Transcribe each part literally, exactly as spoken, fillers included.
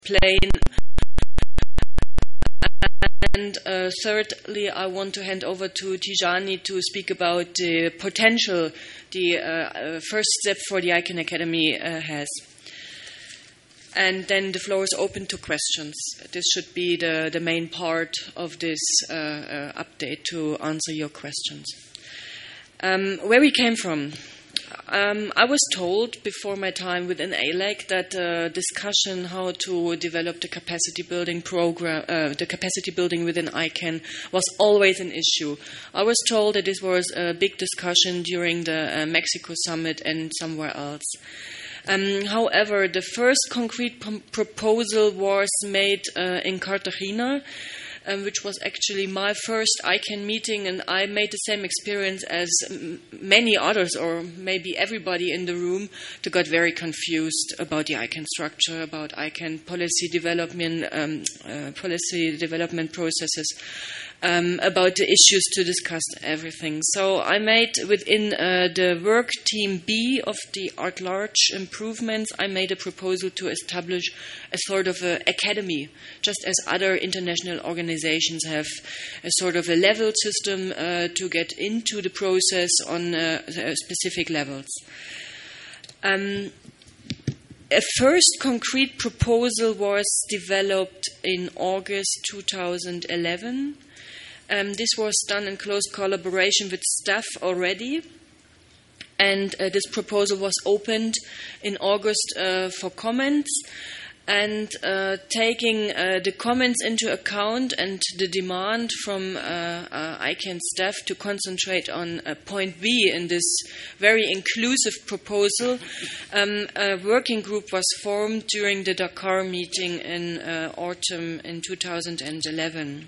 explain. And uh, thirdly, I want to hand over to Tijani to speak about the potential the uh, uh, first step for the ICANN Academy uh, has. And then the floor is open to questions. This should be the, the main part of this uh, uh, update, to answer your questions. Um, where we came from. Um, I was told before my time within A L E C that uh, discussion how to develop the capacity building program, uh, the capacity building within ICANN was always an issue. I was told that this was a big discussion during the uh, Mexico summit and somewhere else. Um, however, the first concrete p- proposal was made uh, in Cartagena, Um, which was actually my first ICANN meeting, and I made the same experience as m- many others, or maybe everybody in the room, to got very confused about the ICANN structure, about ICANN policy development, um, uh, policy development processes, um, about the issues to discuss everything. So I made within uh, the work team B of the Art Large improvements, I made a proposal to establish a sort of a academy, just as other international organizations have a sort of a level system uh, to get into the process on uh, specific levels. Um, a first concrete proposal was developed in August two thousand eleven. Um, this was done in close collaboration with staff already. And uh, this proposal was opened in August uh, for comments. And uh, taking uh, the comments into account and the demand from uh, uh, ICANN staff to concentrate on uh, point B in this very inclusive proposal, um, a working group was formed during the Dakar meeting in uh, autumn in two thousand eleven.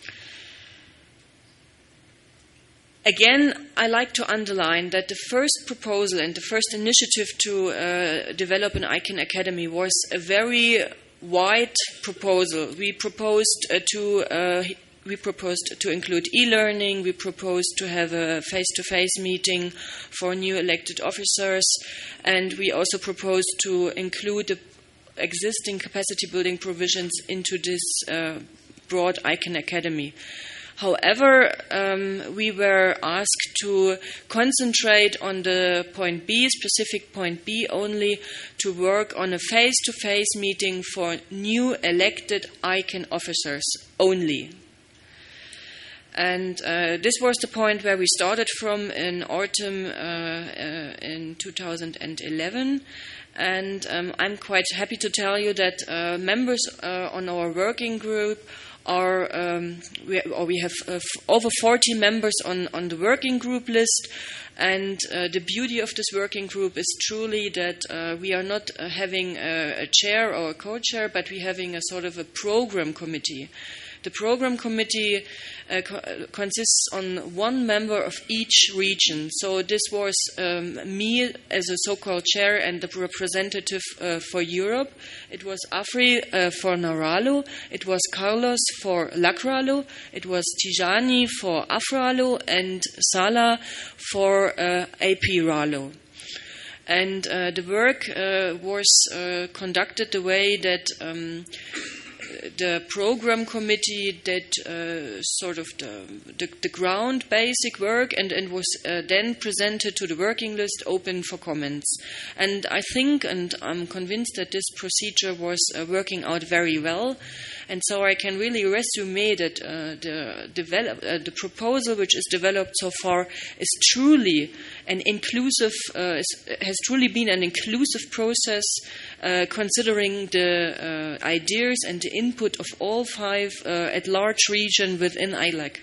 Again, I like to underline that the first proposal and the first initiative to uh, develop an ICANN Academy was a very wide proposal. We proposed uh, to uh, we proposed to include e-learning. We proposed to have a face-to-face meeting for new elected officers, and we also proposed to include the existing capacity building provisions into this uh, broad ICANN Academy. However, um, we were asked to concentrate on the point B, specific point B only, to work on a face-to-face meeting for new elected ICANN officers only. And uh, this was the point where we started from in autumn uh, uh, in two thousand eleven. And um, I'm quite happy to tell you that uh, members uh, on our working group Are, um, we, or we have uh, f- over forty members on, on the working group list, and uh, the beauty of this working group is truly that uh, we are not uh, having a, a chair or a co-chair, but we're having a sort of a program committee. The program committee uh, co- consists on one member of each region. So this was um, me as a so-called chair and the representative uh, for Europe. It was Afri uh, for Naralu. It was Carlos for Lakralu. It was Tijani for Afralu, and Salah for uh, A P Ralu. And uh, the work uh, was uh, conducted the way that um, the program committee did uh, sort of the, the, the ground basic work, and, and was uh, then presented to the working list, open for comments. And I think, and I'm convinced, that this procedure was uh, working out very well. And so I can really resume that uh, the, develop, uh, the proposal which is developed so far is truly an inclusive, uh, is, has truly been an inclusive process, uh, considering the uh, ideas and the input of all five uh, at large region within I L E C.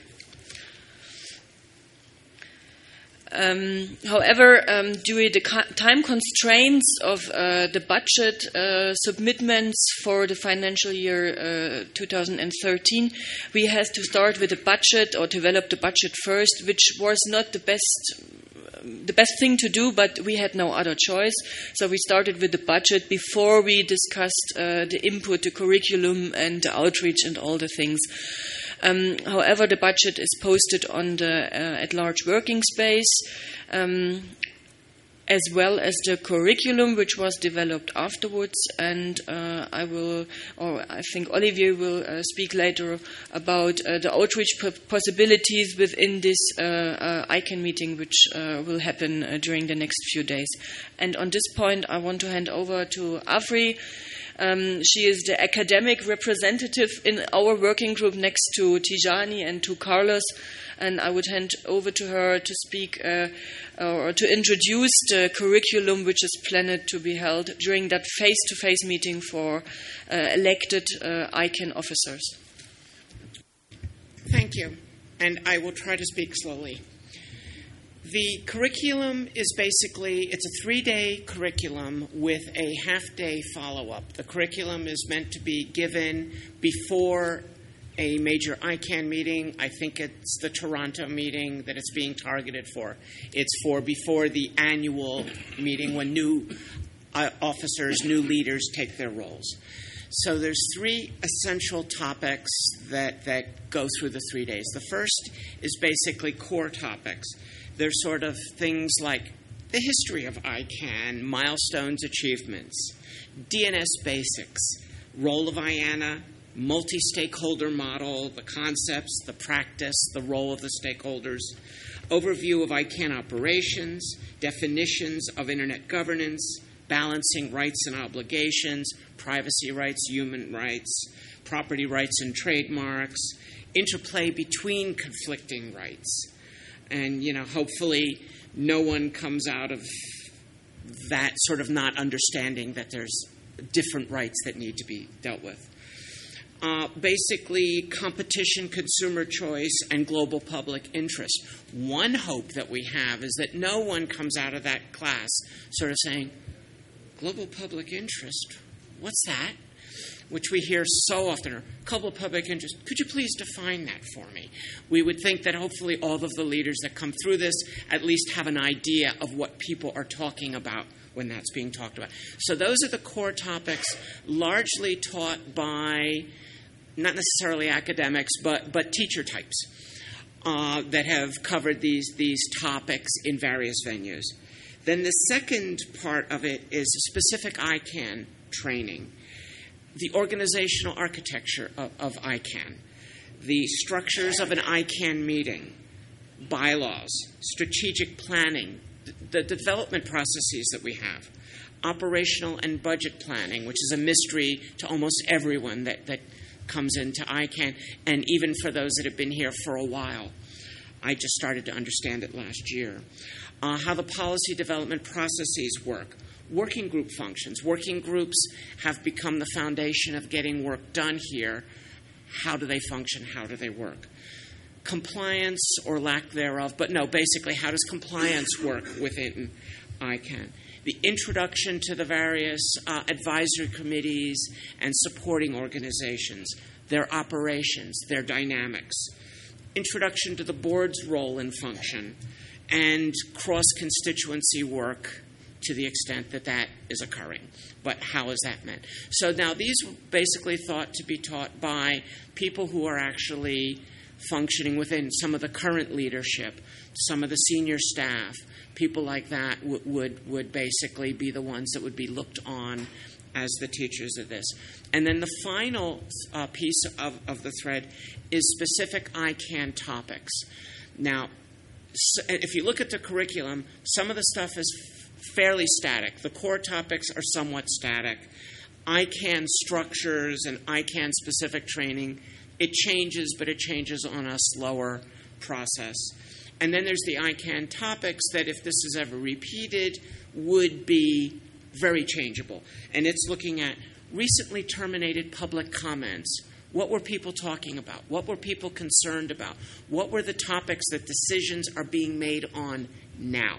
Um, however, um, due to the co- time constraints of uh, the budget uh, submittments for the financial year uh, two thousand thirteen, we had to start with the budget, or develop the budget first, which was not the best the best thing to do, but we had no other choice. So we started with the budget before we discussed uh, the input, the curriculum, and the outreach and all the things. Um, however, the budget is posted on the uh, at-large working space. Um, as well as the curriculum which was developed afterwards. And uh, I will, or I think Olivier will uh, speak later about uh, the outreach p- possibilities within this uh, uh, I CAN meeting, which uh, will happen uh, during the next few days. And on this point, I want to hand over to Avri. Um, she is the academic representative in our working group next to Tijani and to Carlos, and I would hand over to her to speak uh, or to introduce the curriculum which is planned to be held during that face-to-face meeting for uh, elected uh, I CAN officers. Thank you, and I will try to speak slowly. The curriculum is basically, it's a three-day curriculum with a half-day follow-up. The curriculum is meant to be given before a major I CAN meeting. I think it's the Toronto meeting that it's being targeted for. It's for before the annual meeting when new uh, officers, new leaders take their roles. So there's three essential topics that, that go through the three days. The first is basically core topics. They're sort of things like the history of I CAN, milestones, achievements, D N S basics, role of I A N A, multi-stakeholder model, the concepts, the practice, the role of the stakeholders, overview of I CAN operations, definitions of Internet governance, balancing rights and obligations, privacy rights, human rights, property rights and trademarks, interplay between conflicting rights. And, you know, hopefully no one comes out of that sort of not understanding that there's different rights that need to be dealt with. Uh, basically, competition, consumer choice, and global public interest. One hope that we have is that no one comes out of that class sort of saying, global public interest, what's that? Which we hear so often, or global public interest. Could you please define that for me? We would think that hopefully all of the leaders that come through this at least have an idea of what people are talking about when that's being talked about. So those are the core topics, largely taught by not necessarily academics, but, but teacher types uh, that have covered these, these topics in various venues. Then the second part of it is specific I CAN training. The organizational architecture of, of I CAN, the structures of an I CAN meeting, bylaws, strategic planning, the, the development processes that we have, operational and budget planning, which is a mystery to almost everyone that, that comes into I CAN, and even for those that have been here for a while. I just started to understand it last year. Uh, how the policy development processes work. Working group functions. Working groups have become the foundation of getting work done here. How do they function? How do they work? Compliance or lack thereof, but no, basically, how does compliance work within I CAN? The introduction to the various uh, advisory committees and supporting organizations, their operations, their dynamics. Introduction to the board's role and function, and cross-constituency work to the extent that that is occurring. But how is that meant? So now these were basically thought to be taught by people who are actually functioning within some of the current leadership, some of the senior staff. People like that w- would, would basically be the ones that would be looked on as the teachers of this. And then the final uh, piece of, of the thread is specific I CAN topics. Now, so if you look at the curriculum, some of the stuff is fairly static. The core topics are somewhat static. I CAN structures and I CAN specific training, it changes, but it changes on a slower process. And then there's the I CAN topics that, if this is ever repeated, would be very changeable. And it's looking at recently terminated public comments. What were people talking about? What were people concerned about? What were the topics that decisions are being made on now?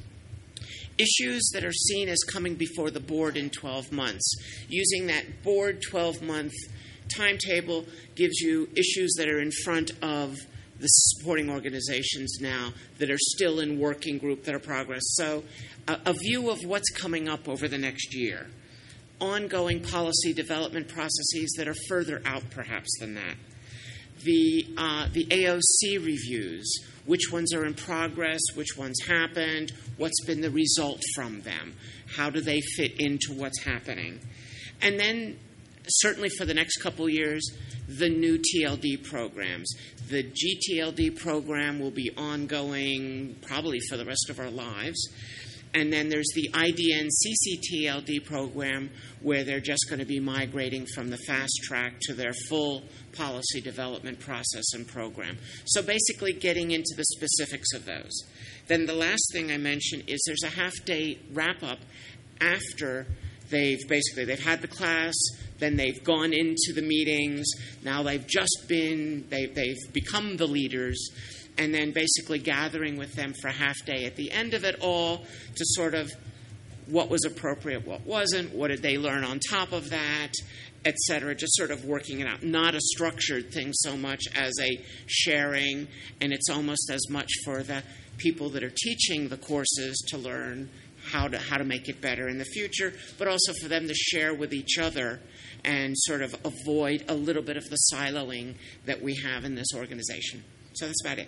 Issues that are seen as coming before the board in twelve months. Using that board twelve-month timetable gives you issues that are in front of the supporting organizations now that are still in working group that are progress. So a, a view of what's coming up over the next year. Ongoing policy development processes that are further out perhaps than that. the uh, the A O C reviews. Which ones are in progress? Which ones happened? What's been the result from them? How do they fit into what's happening? And then, certainly for the next couple years, the new T L D programs. The G T L D program will be ongoing probably for the rest of our lives. And then there's the I D N C C T L D program, where they're just going to be migrating from the fast track to their full policy development process and program. So basically getting into the specifics of those. Then the last thing I mentioned is there's a half-day wrap-up after they've basically, they've had the class, then they've gone into the meetings, now they've just been, they, they've become the leaders, and then basically gathering with them for a half day at the end of it all to sort of what was appropriate, what wasn't, what did they learn on top of that, et cetera, just sort of working it out. Not a structured thing so much as a sharing, and it's almost as much for the people that are teaching the courses to learn how to how to make it better in the future, but also for them to share with each other and sort of avoid a little bit of the siloing that we have in this organization. So that's about it.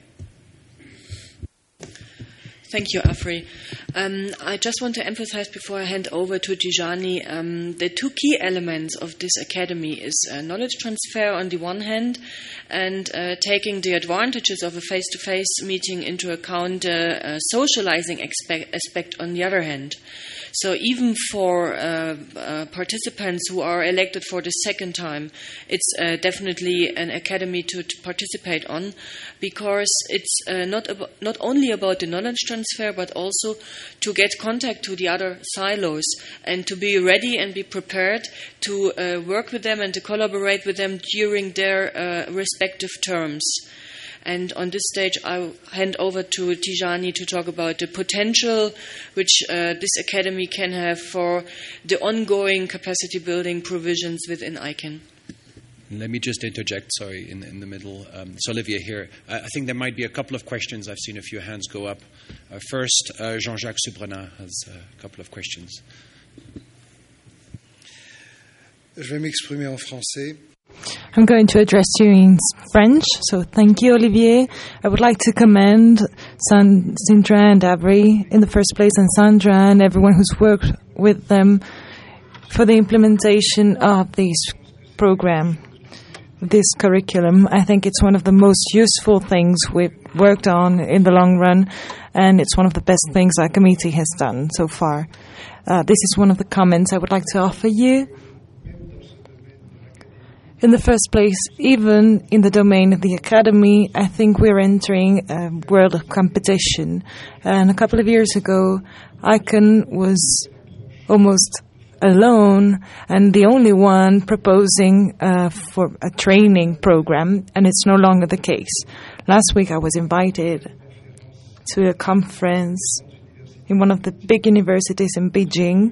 Thank you, Afri. Um, I just want to emphasize before I hand over to Tijani, um, the two key elements of this academy is uh, knowledge transfer on the one hand, and uh, taking the advantages of a face-to-face meeting into account, uh, uh, socializing aspect, aspect on the other hand. So even for uh, uh, participants who are elected for the second time, it's uh, definitely an academy to, to participate on, because it's uh, not ab- not only about the knowledge transfer, but also to get contact to the other silos and to be ready and be prepared to uh, work with them and to collaborate with them during their uh, respective terms. And on this stage, I'll hand over to Tijani to talk about the potential which uh, this academy can have for the ongoing capacity building provisions within I C A N. Let me just interject, sorry, in, in the middle. Um, it's Olivier here. I, I think there might be a couple of questions. I've seen a few hands go up. Uh, first, uh, Jean-Jacques Subrenat has a couple of questions. Je vais m'exprimer en français. I'm going to address you in French, so thank you, Olivier. I would like to commend San- Sindra and Avery in the first place, and Sandra and everyone who's worked with them for the implementation of this program, this curriculum. I think it's one of the most useful things we've worked on in the long run, and it's one of the best things our committee has done so far. Uh, this is one of the comments I would like to offer you. In the first place, even in the domain of the academy, I think we're entering a world of competition. And a couple of years ago, I C A N was almost alone and the only one proposing uh, for a training program, and it's no longer the case. Last week, I was invited to a conference in one of the big universities in Beijing,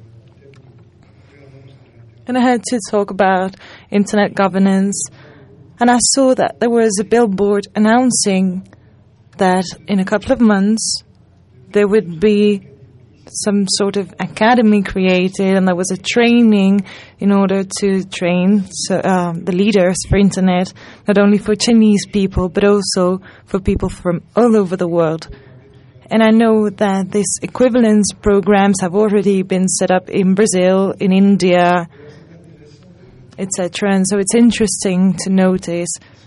and I had to talk about internet governance, and I saw that there was a billboard announcing that in a couple of months there would be some sort of academy created, and there was a training in order to train so, um, the leaders for internet, not only for Chinese people, but also for people from all over the world. And I know that these equivalence programs have already been set up in Brazil, in India, et cetera. And so it's interesting to notice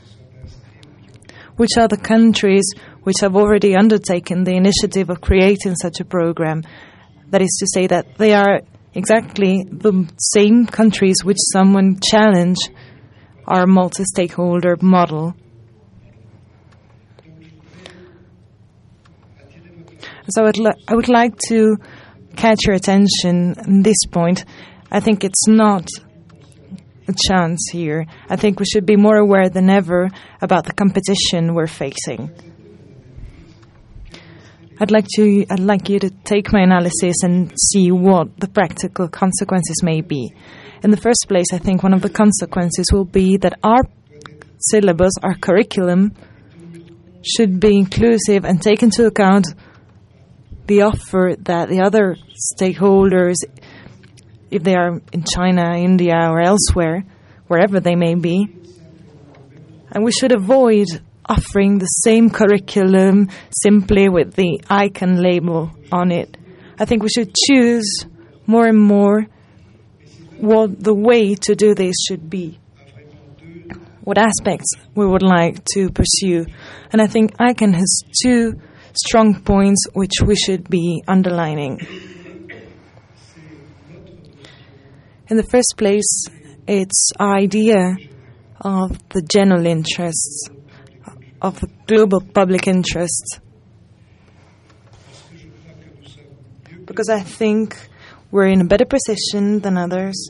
which are the countries which have already undertaken the initiative of creating such a program. That is to say that they are exactly the same countries which someone challenge our multi-stakeholder model. So I'd li- I would like to catch your attention on this point. I think it's not a chance here. I think we should be more aware than ever about the competition we're facing. I'd like to I'd like you to take my analysis and see what the practical consequences may be. In the first place, I think one of the consequences will be that our syllabus, our curriculum, should be inclusive and take into account the offer that the other stakeholders, if they are in China, India, or elsewhere, wherever they may be, And we should avoid offering the same curriculum simply with the icon label on it. I think we should choose more and more what the way to do this should be, what aspects we would like to pursue. And I think icon has two strong points which we should be underlining. In the first place, it's our idea of the general interests, of the global public interests. Because I think we're in a better position than others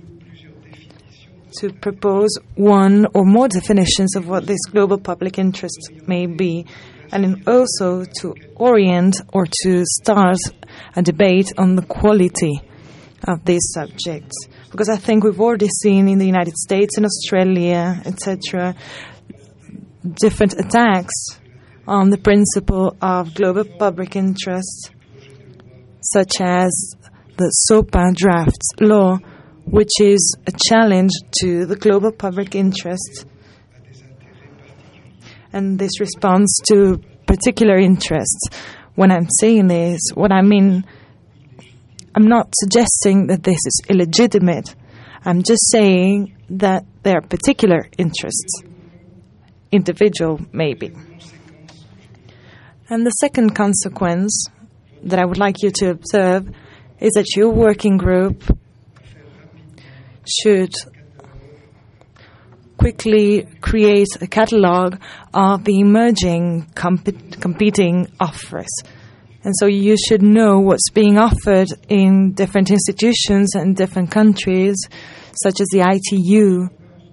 to propose one or more definitions of what this global public interest may be, and in also to orient or to start a debate on the quality of these subjects. Because I think we've already seen in the United States, in Australia, et cetera, different attacks on the principle of global public interest, such as the SOPA drafts law, which is a challenge to the global public interest. And this responds to particular interests. When I'm saying this, what I mean, I'm not suggesting that this is illegitimate. I'm just saying that there are particular interests, individual maybe. And the second consequence that I would like you to observe is that your working group should quickly create a catalogue of the emerging comp- competing offers. And so you should know what's being offered in different institutions and different countries, such as the I T U,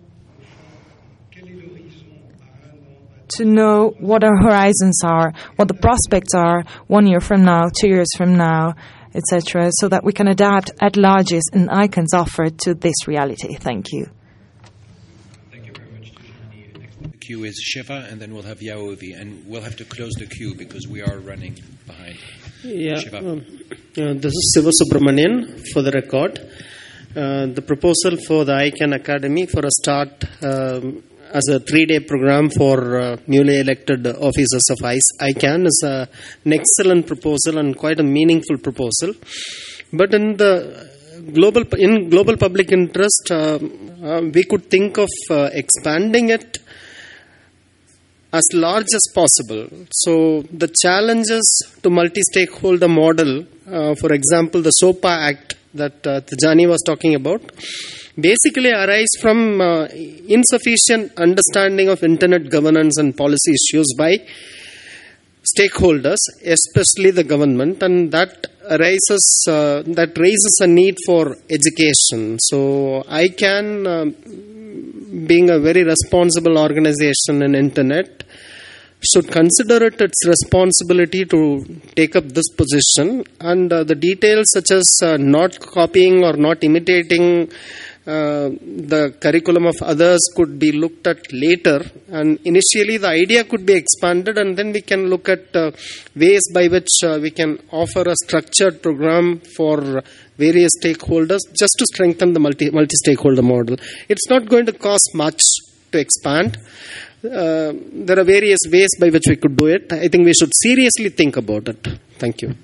to know what our horizons are, what the prospects are one year from now, two years from now, et cetera, so that we can adapt at larges and icons offered to this reality. Thank you. Thank you very much. The queue is Shiva, and then we'll have Yaovi, and we'll have to close the queue because we are running behind. Yeah, Shiva. um, uh, this is Siva Subramanian for the record. Uh, the proposal for the ICANN Academy for a start um, as a three-day program for uh, newly elected officers of ICANN is uh, an excellent proposal and quite a meaningful proposal. But in the global in global public interest, uh, uh, we could think of uh, expanding it as large as possible. So the challenges to multi-stakeholder model, uh, for example, the SOPA Act that uh, Tijani was talking about, basically arise from uh, insufficient understanding of internet governance and policy issues by stakeholders, especially the government, and that arises uh, that raises a need for education. So ICANN, uh, being a very responsible organization in internet, should consider it its responsibility to take up this position, and uh, the details such as uh, not copying or not imitating Uh, the curriculum of others could be looked at later, and initially the idea could be expanded, and then we can look at uh, ways by which uh, we can offer a structured program for various stakeholders just to strengthen the multi multi stakeholder model. It's not going to cost much to expand. Uh, there are various ways by which we could do it. I think we should seriously think about it. Thank you.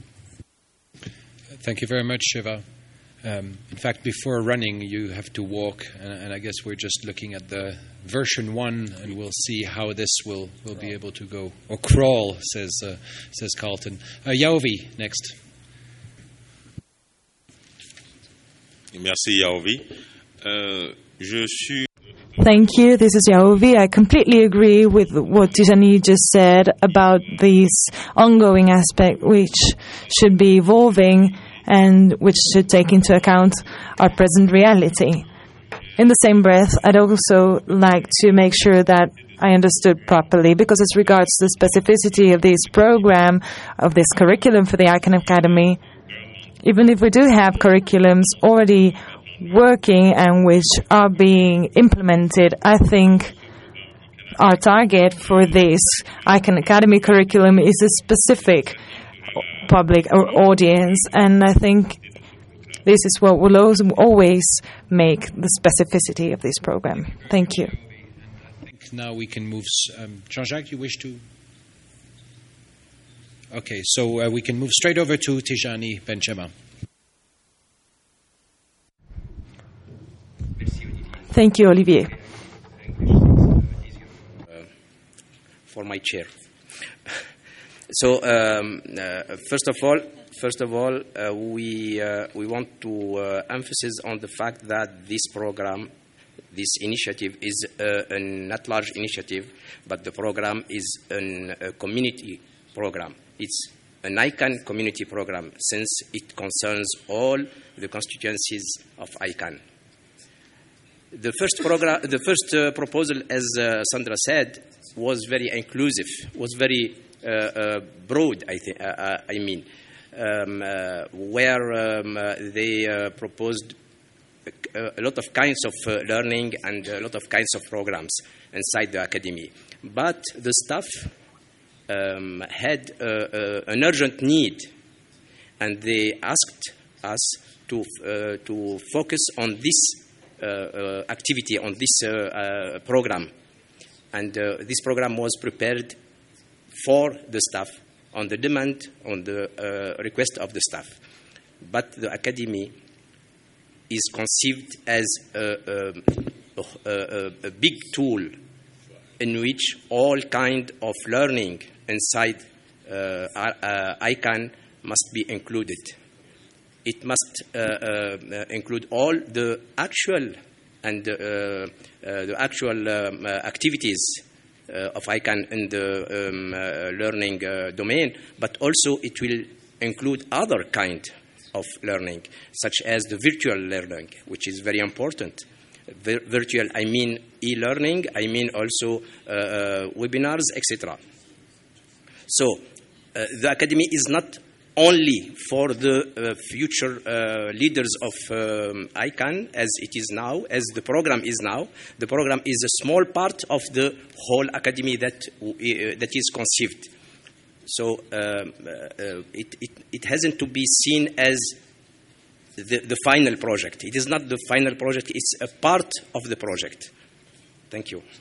Thank you very much, Shiva. Um, in fact, before running, you have to walk, and, and I guess we're just looking at the version one, and we'll see how this will, will be able to go. Or crawl, says uh, says Carlton. Uh, Yaovi, next. Merci, Yaovi. Uh, je suis... Thank you. This is Yaovi. I completely agree with what Tijani just said about this ongoing aspect, which should be evolving and which should take into account our present reality. In the same breath, I'd also like to make sure that I understood properly, because as regards the specificity of this program, of this curriculum for the ICANN Academy, even if we do have curriculums already working and which are being implemented, I think our target for this ICANN Academy curriculum is a specific public or audience, and I think this is what will always make the specificity of this program. Thank you. I think now we can move. Um, Jean-Jacques, you wish to? Okay, so uh, we can move straight over to Tijani Benchema. Thank you, Olivier. Uh, for my chair. So um, uh, first of all, first of all, uh, we uh, we want to uh, emphasize on the fact that this program, this initiative, is uh, an at-large initiative, but the program is an, a community program. It's an ICANN community program since it concerns all the constituencies of ICANN. The first program, the first uh, proposal, as uh, Sandra said, was very inclusive, was very uh, uh, broad. I think. Uh, uh, I mean, um, uh, where um, uh, they uh, proposed a, a lot of kinds of uh, learning and a lot of kinds of programs inside the academy. But the staff um, had uh, uh, an urgent need, and they asked us to uh, to focus on this. Uh, uh, activity on this uh, uh, program, and uh, this program was prepared for the staff on the demand, on the uh, request of the staff. But the academy is conceived as a, a, a, a big tool in which all kind of learning inside uh, uh, ICANN must be included. It must uh, uh, include all the actual and uh, uh, the actual um, uh, activities uh, of ICANN in the um, uh, learning uh, domain, but also it will include other kind of learning, such as the virtual learning, which is very important. Vir- virtual, I mean e-learning, I mean also uh, uh, webinars, et cetera. So uh, the academy is not only for the uh, future uh, leaders of um, ICANN as it is now, as the program is now. The program is a small part of the whole academy that uh, that is conceived. So um, uh, it, it, it hasn't to be seen as the, the final project. It is not the final project, it's a part of the project. Thank you.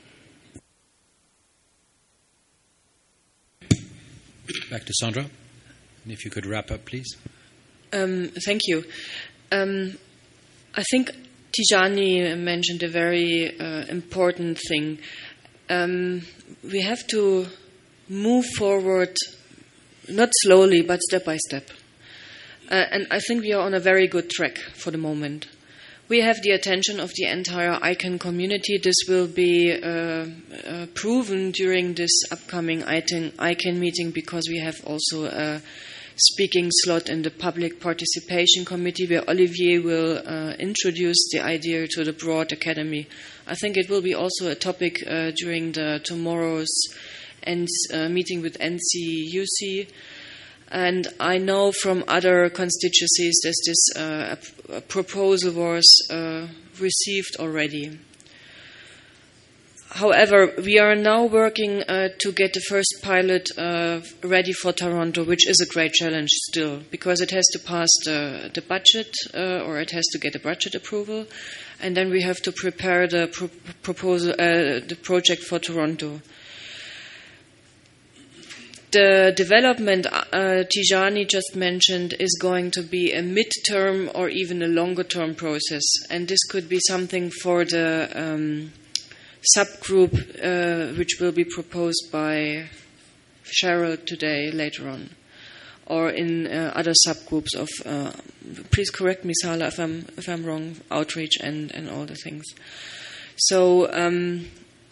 Back to Sandra. And if you could wrap up, please. Um, thank you. Um, I think Tijani mentioned a very uh, important thing. Um, we have to move forward, not slowly, but step by step. Uh, and I think we are on a very good track for the moment. We have the attention of the entire ICANN community. This will be uh, uh, proven during this upcoming ICANN meeting, because we have also a speaking slot in the Public Participation Committee where Olivier will uh, introduce the idea to the broad academy. I think it will be also a topic uh, during the tomorrow's N- uh, meeting with N C U C. And I know from other constituencies that this uh, a proposal was uh, received already. However, we are now working uh, to get the first pilot uh, ready for Toronto, which is a great challenge still, because it has to pass the, the budget, uh, or it has to get a budget approval, and then we have to prepare the pro- proposal, uh, the project for Toronto. The development uh, Tijani just mentioned is going to be a mid-term or even a longer-term process, and this could be something for the um, subgroup uh, which will be proposed by Cheryl today later on, or in uh, other subgroups of, uh, please correct me, Sala, if I'm, if I'm wrong, outreach and, and all the things. So um,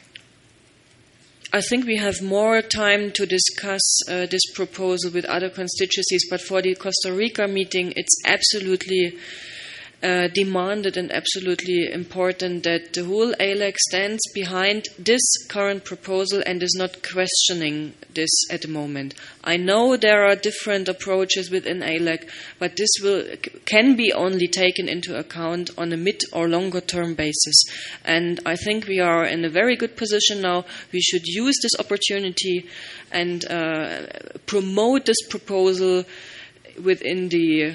I think we have more time to discuss uh, this proposal with other constituencies, but for the Costa Rica meeting, it's absolutely uh, demanded and absolutely important that the whole A L E C stands behind this current proposal and is not questioning this at the moment. I know there are different approaches within A L E C, but this will can be only taken into account on a mid or longer term basis. And I think we are in a very good position now. We should use this opportunity and uh, promote this proposal within the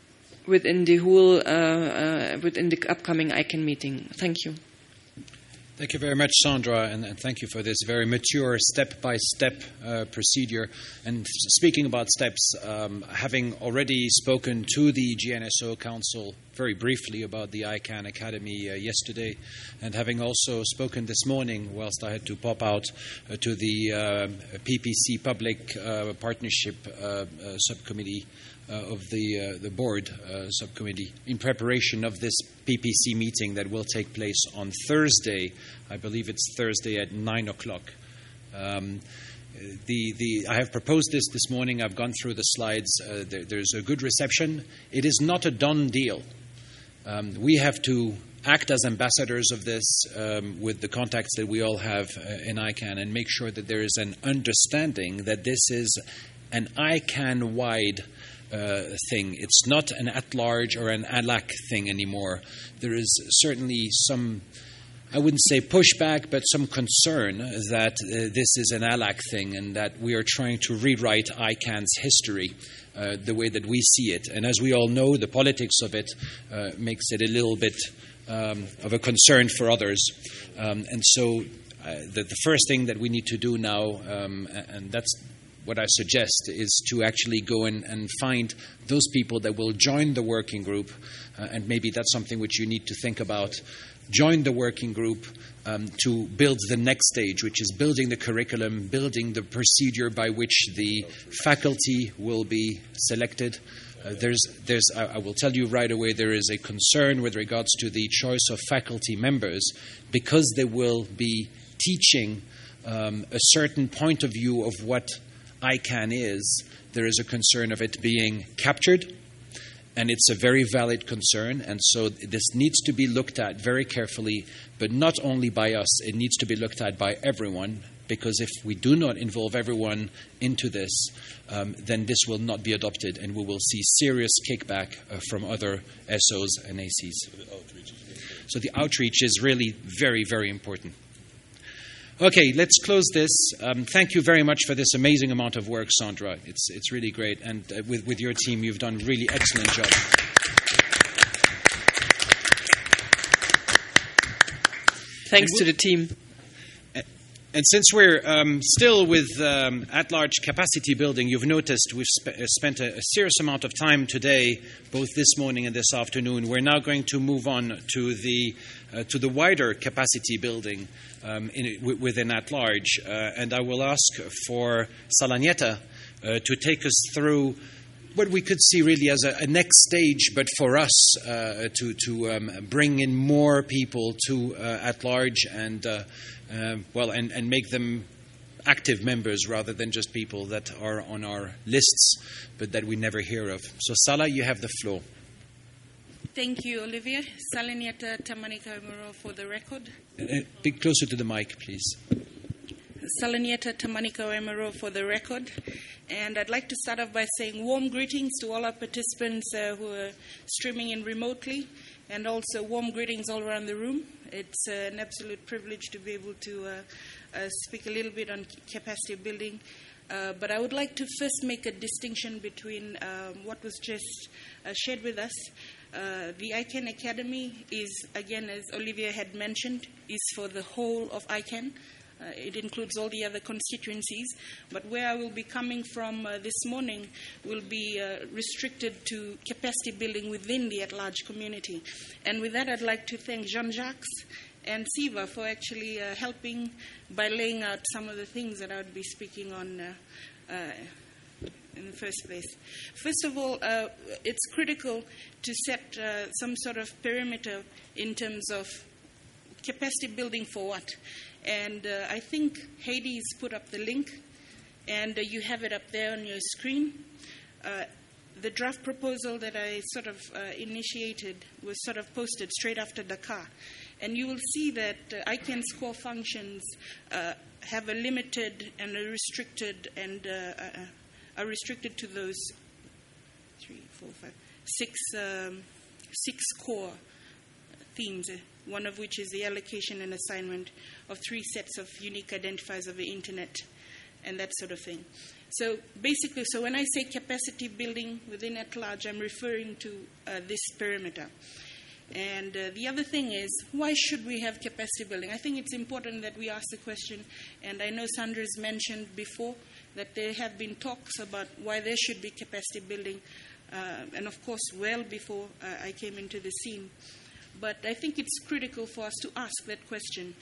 within the whole uh, uh, within the upcoming ICANN meeting. Thank you. Thank you very much, Sandra, and, and thank you for this very mature step-by-step uh, procedure. And speaking about steps, um, having already spoken to the G N S O Council very briefly about the I CAN Academy uh, yesterday, and having also spoken this morning, whilst I had to pop out uh, to the uh, P P C Public uh, Partnership uh, uh, Subcommittee Uh, of the uh, the board uh, subcommittee in preparation of this P P C meeting that will take place on Thursday. I believe it's Thursday at nine o'clock. Um, the the I have proposed this this morning. I've gone through the slides. Uh, there, there's a good reception. It is not a done deal. Um, we have to act as ambassadors of this um, with the contacts that we all have uh, in I CAN, and make sure that there is an understanding that this is an I CAN-wide Uh, thing. It's not an at-large or an A L A C thing anymore. There is certainly some, I wouldn't say pushback, but some concern that uh, this is an A L A C thing and that we are trying to rewrite I CAN's history uh, the way that we see it. And as we all know, the politics of it uh, makes it a little bit um, of a concern for others. Um, and so uh, the, the first thing that we need to do now, um, and that's what I suggest, is to actually go in and find those people that will join the working group, uh, and maybe that's something which you need to think about. Join the working group um, to build the next stage, which is building the curriculum, building the procedure by which the faculty will be selected. Uh, there's, there's, I, I will tell you right away, there is a concern with regards to the choice of faculty members, because they will be teaching um, a certain point of view of what I CAN is. There is a concern of it being captured, and it's a very valid concern, and so this needs to be looked at very carefully, but not only by us, it needs to be looked at by everyone, because if we do not involve everyone into this, um, then this will not be adopted, and we will see serious kickback uh, from other S Os and A Cs. So the outreach is really very, very important. Okay, let's close this. Um, thank you very much for this amazing amount of work, Sandra. It's it's really great. And uh, with, with your team, you've done a really excellent job. Thanks to the team. And since we're um, still with um, at-large capacity building, you've noticed we've spe- spent a, a serious amount of time today, both this morning and this afternoon. We're now going to move on to the uh, to the wider capacity building um, in, w- within at-large. Uh, and I will ask for Salanieta uh, to take us through what we could see really as a, a next stage, but for us uh, to, to um, bring in more people to uh, at-large and uh, Uh, well, and, and make them active members rather than just people that are on our lists but that we never hear of. So, Sala, you have the floor. Thank you, Olivier. Salanieta Tamanika Emero for the record. Uh, be closer to the mic, please. Salanieta Tamanika Emero for the record. And I'd like to start off by saying warm greetings to all our participants uh, who are streaming in remotely, and also warm greetings all around the room. It's uh, an absolute privilege to be able to uh, uh, speak a little bit on capacity building. Uh, but I would like to first make a distinction between um, what was just uh, shared with us. Uh, the I CAN Academy is, again, as Olivier had mentioned, is for the whole of I CAN. Uh, it includes all the other constituencies, but where I will be coming from uh, this morning will be uh, restricted to capacity building within the at-large community. And with that, I'd like to thank Jean-Jacques and Siva for actually uh, helping by laying out some of the things that I would be speaking on uh, uh, in the first place. First of all, uh, it's critical to set uh, some sort of perimeter in terms of capacity building for what. And uh, I think Hades put up the link, and uh, you have it up there on your screen. Uh, the draft proposal that I sort of uh, initiated was sort of posted straight after Dakar. And you will see that uh, I CAN's core functions uh, have a limited and a restricted and uh, uh, are restricted to those three, four, five, six, um, six core themes. Uh, one of which is the allocation and assignment of three sets of unique identifiers of the Internet and that sort of thing. So basically, so when I say capacity building within at large, I'm referring to uh, this perimeter. And uh, the other thing is, why should we have capacity building? I think it's important that we ask the question, and I know Sandra's mentioned before that there have been talks about why there should be capacity building, uh, and of course well before uh, I came into the scene. But I think it's critical for us to ask that question.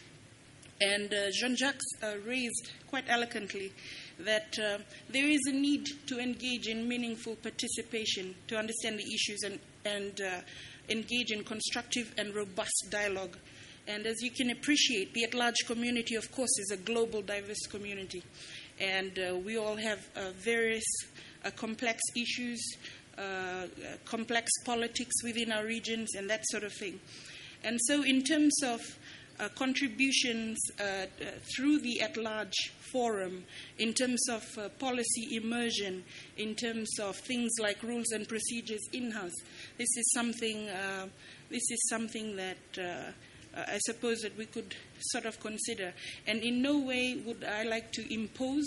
And uh, Jean-Jacques uh, raised quite eloquently that uh, there is a need to engage in meaningful participation, to understand the issues and, and uh, engage in constructive and robust dialogue. And as you can appreciate, the at-large community, of course, is a global, diverse community. And uh, we all have uh, various uh, complex issues, uh, uh, complex politics within our regions, and that sort of thing. And so in terms of Uh, contributions uh, uh, through the at-large forum, in terms of uh, policy immersion, in terms of things like rules and procedures in-house. This is something. Uh, this is something that uh, uh, I suppose that we could sort of consider. And in no way would I like to impose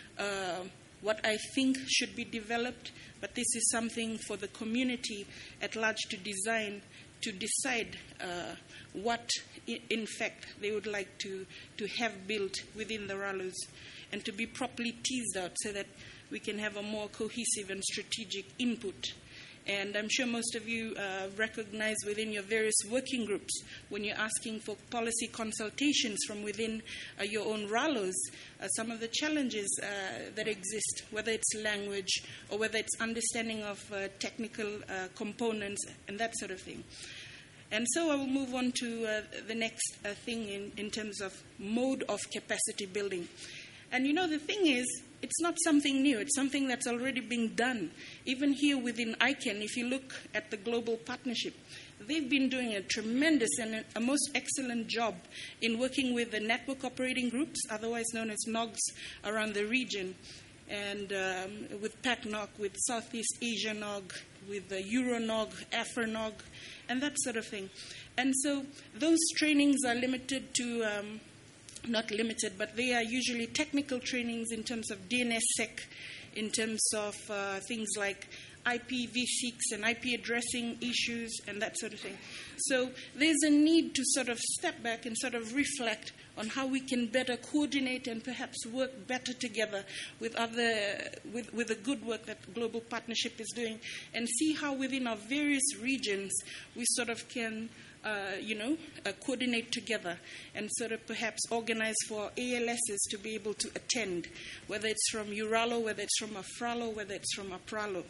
uh, what I think should be developed, but this is something for the community at large to design, to decide uh, what, in fact, they would like to, to have built within the RALOs, and to be properly teased out so that we can have a more cohesive and strategic input. And I'm sure most of you uh, recognize within your various working groups, when you're asking for policy consultations from within uh, your own RALOs, uh, some of the challenges uh, that exist, whether it's language or whether it's understanding of uh, technical uh, components and that sort of thing. And so I will move on to uh, the next uh, thing in, in terms of mode of capacity building. And you know, the thing is, it's not something new. It's something that's already being done. Even here within I C A N, if you look at the Global Partnership, they've been doing a tremendous and a most excellent job in working with the network operating groups, otherwise known as N O Gs, around the region. And um, with P A C N O G, with Southeast Asia N O G, with the Euro N O G, Afro N O G, and that sort of thing. And so those trainings are limited to... Um, not limited, but they are usually technical trainings in terms of D N S S E C, in terms of uh, things like I P v six and I P addressing issues and that sort of thing. So there's a need to sort of step back and sort of reflect on how we can better coordinate and perhaps work better together with other, with, with the good work that Global Partnership is doing, and see how within our various regions we sort of can Uh, you know, uh, coordinate together and sort of perhaps organize for A L Ss to be able to attend, whether it's from EURALO, whether it's from AFRALO, whether it's from APRALO.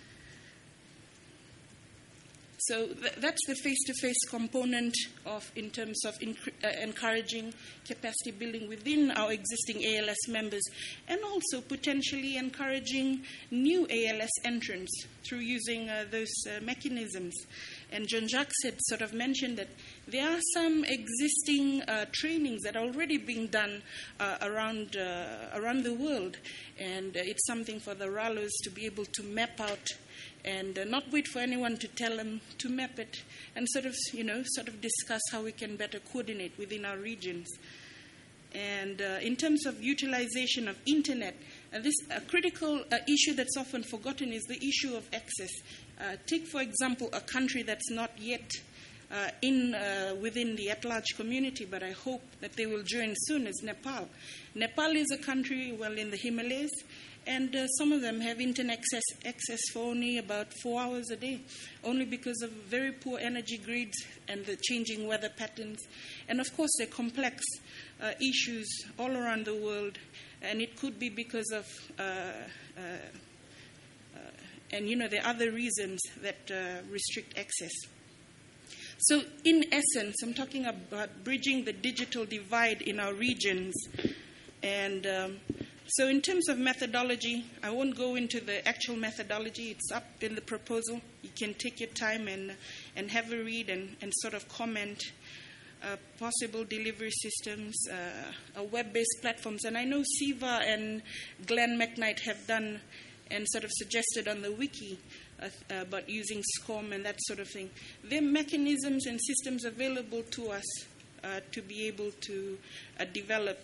So th- that's the face-to-face component of, in terms of inc- uh, encouraging capacity building within our existing A L S members, and also potentially encouraging new A L S entrants through using uh, those uh, mechanisms. And Jean-Jacques had sort of mentioned that there are some existing uh, trainings that are already being done uh, around uh, around the world, and uh, it's something for the RALOs to be able to map out and uh, not wait for anyone to tell them to map it, and sort of, you know, sort of discuss how we can better coordinate within our regions. And uh, in terms of utilization of internet, uh, this a critical uh, issue that's often forgotten is the issue of access. Uh, take, for example, a country that's not yet uh, in uh, within the at-large community, but I hope that they will join soon, is Nepal. Nepal is a country, well, in the Himalayas, and uh, some of them have internet access, access for only about four hours a day, only because of very poor energy grids and the changing weather patterns. And, of course, they're complex uh, issues all around the world, and it could be because of... Uh, uh, uh, and, you know, there are other reasons that uh, restrict access. So, in essence, I'm talking about bridging the digital divide in our regions. And um, so in terms of methodology, I won't go into the actual methodology. It's up in the proposal. You can take your time and, and have a read and, and sort of comment. Uh, possible delivery systems, uh, uh, web-based platforms. And I know Siva and Glenn McKnight have done and sort of suggested on the wiki uh, uh, about using SCORM and that sort of thing. There are mechanisms and systems available to us uh, to be able to uh, develop.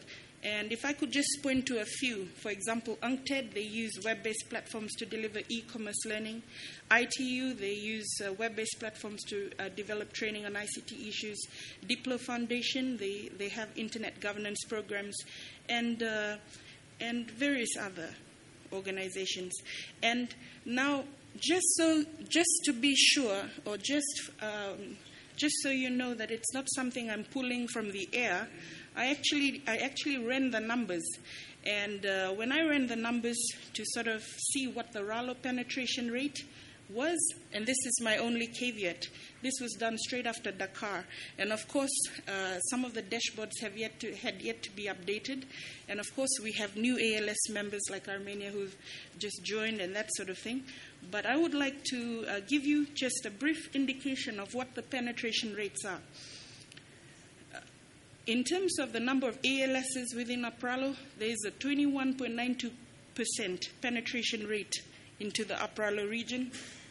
And if I could just point to a few, for example, UNCTAD, they use web-based platforms to deliver e-commerce learning. I T U, they use uh, web-based platforms to uh, develop training on I C T issues. Diplo Foundation, they, they have internet governance programs, and uh, and various other organizations. And now, just so, just to be sure, or just um, just so you know that it's not something I'm pulling from the air, I actually I actually ran the numbers, and uh, when I ran the numbers to sort of see what the RALO penetration rate was, and this is my only caveat, this was done straight after Dakar, and of course uh, some of the dashboards have yet to had yet to be updated, and of course we have new A L S members like Armenia who've just joined and that sort of thing. But I would like to uh, give you just a brief indication of what the penetration rates are. In terms of the number of A L Ss within APRALO, there is a twenty-one point nine two percent penetration rate into the APRALO region.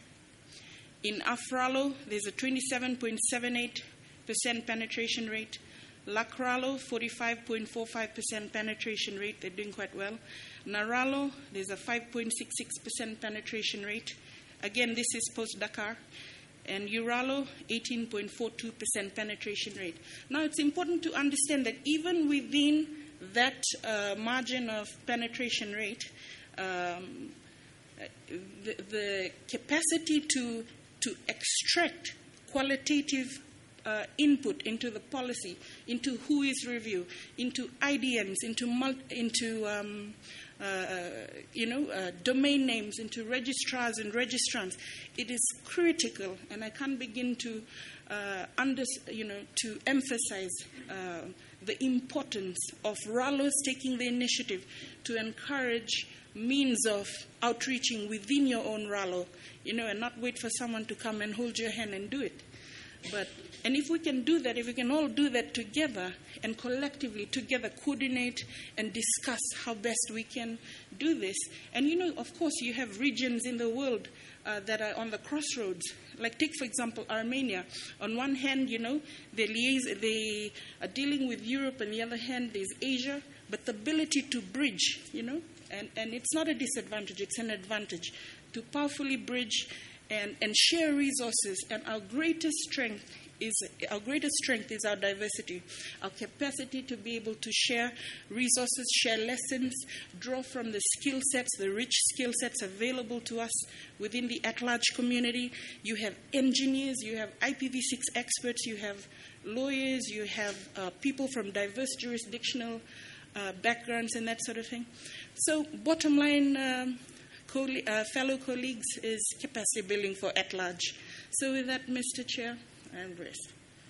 In AFRALO, there's a twenty-seven point seven eight percent penetration rate. LACRALO, forty-five point four five percent penetration rate. They're doing quite well. NARALO, there's a five point six six percent penetration rate. Again, this is post-Dakar. And EURALO, eighteen point four two percent penetration rate. Now, it's important to understand that even within that uh, margin of penetration rate, um, the, the capacity to, to extract qualitative uh, input into the policy, into who is review, into I D Ms, into, multi, into um, Uh, you know, uh, domain names, into registrars and registrants. It is critical, and I can't begin to, uh, under, you know, to emphasize uh, the importance of RALOs taking the initiative to encourage means of outreaching within your own RALO, you know, and not wait for someone to come and hold your hand and do it. But and if we can do that, if we can all do that together and collectively together coordinate and discuss how best we can do this. And, you know, of course, you have regions in the world uh, that are on the crossroads. Like, take, for example, Armenia. On one hand, you know, they, liaise, they are dealing with Europe. On the other hand, there's Asia. But the ability to bridge, you know, and, and it's not a disadvantage, it's an advantage, to powerfully bridge and, and share resources. And our greatest strength is our greatest strength is our diversity, our capacity to be able to share resources, share lessons, draw from the skill sets, the rich skill sets available to us within the at-large community. You have engineers, you have I P v six experts, you have lawyers, you have uh, people from diverse jurisdictional uh, backgrounds and that sort of thing. So bottom line, um, co- uh, fellow colleagues, is capacity building for at-large. So with that, Mister Chair, and rest.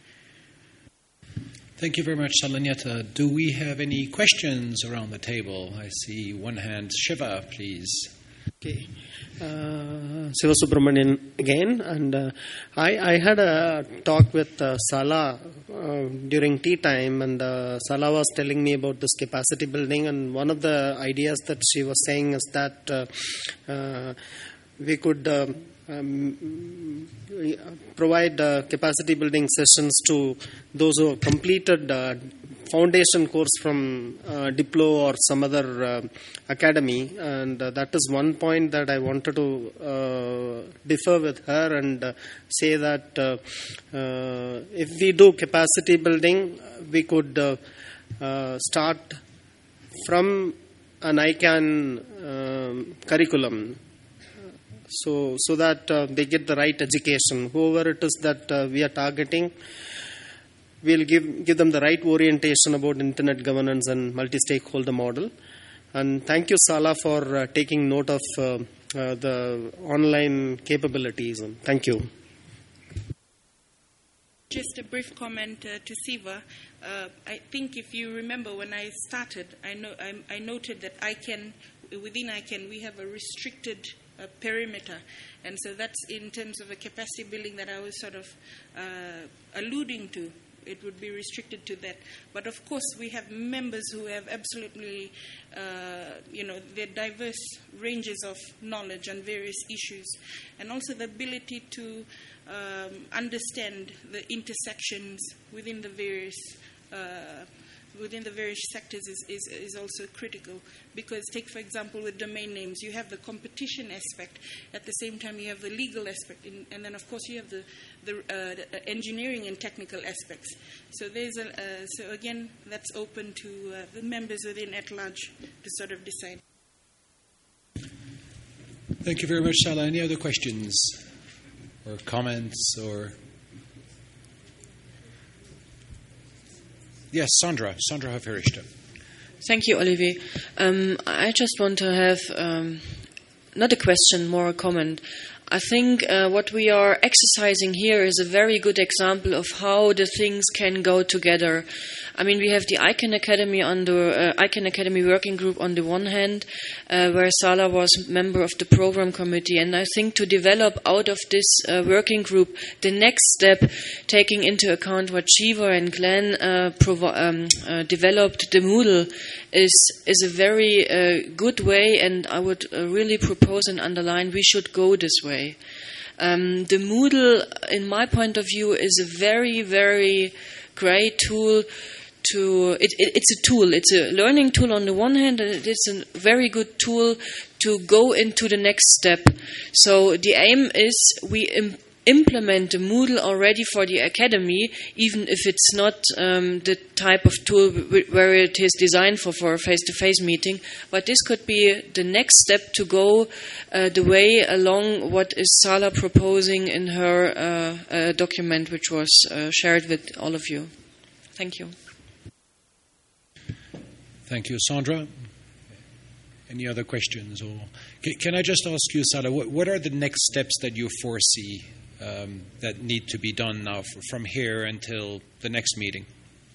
Thank you very much, Salanieta. Do we have any questions around the table? I see one hand. Shiva, please. Okay. Uh, Siva Subramanian again. And uh, I, I had a talk with uh, Sala uh, during tea time, and uh, Sala was telling me about this capacity building. And one of the ideas that she was saying is that uh, uh, we could Uh, Um, provide uh, capacity building sessions to those who have completed uh, foundation course from uh, Diplo or some other uh, academy, and uh, that is one point that I wanted to uh, differ with her and uh, say that uh, uh, if we do capacity building, we could uh, uh, start from an I CAN um, curriculum. So, so that uh, they get the right education. Whoever it is that uh, we are targeting, we'll give give them the right orientation about internet governance and multi-stakeholder model. And thank you, Sala, for uh, taking note of uh, uh, the online capabilities. Thank you. Just a brief comment uh, to Siva. Uh, I think if you remember when I started, I, know, I, I noted that I can, within I CAN, we have a restricted uh, perimeter. And so that's in terms of a capacity building that I was sort of uh, alluding to. It would be restricted to that. But of course, we have members who have absolutely, uh, you know, their diverse ranges of knowledge on various issues. And also the ability to um, understand the intersections within the various uh, within the various sectors is, is, is also critical. Because take, for example, with domain names, you have the competition aspect. At the same time, you have the legal aspect. In, and then, of course, you have the, the, uh, the engineering and technical aspects. So, there's a, uh, so again, that's open to uh, the members within at large to sort of decide. Thank you very much, Salah. Any other questions or comments or... Yes, Sandra. Sandra Hoferichte. Thank you, Olivier. Um, I just want to have um, not a question, more a comment. I think uh, what we are exercising here is a very good example of how the things can go together. I mean, we have the ICANN Academy under uh, ICANN Academy Working Group on the one hand, uh, where Salah was member of the program committee, and I think to develop out of this uh, working group the next step, taking into account what Shiva and Glenn uh, provo- um, uh, developed, the Moodle, is is a very uh, good way, and I would uh, really propose and underline we should go this way. Um, the Moodle, in my point of view, is a very, very great tool to, it, it, it's a tool, it's a learning tool on the one hand, and it's a very good tool to go into the next step. So the aim is we im- implement the Moodle already for the academy, even if it's not um, the type of tool w- where it is designed for, for a face-to-face meeting, but this could be the next step to go uh, the way along what is Salah proposing in her uh, uh, document, which was uh, shared with all of you. Thank you. Thank you, Sandra. Any other questions? Or can, can I just ask you, Salah, what, what are the next steps that you foresee um, that need to be done now for, from here until the next meeting?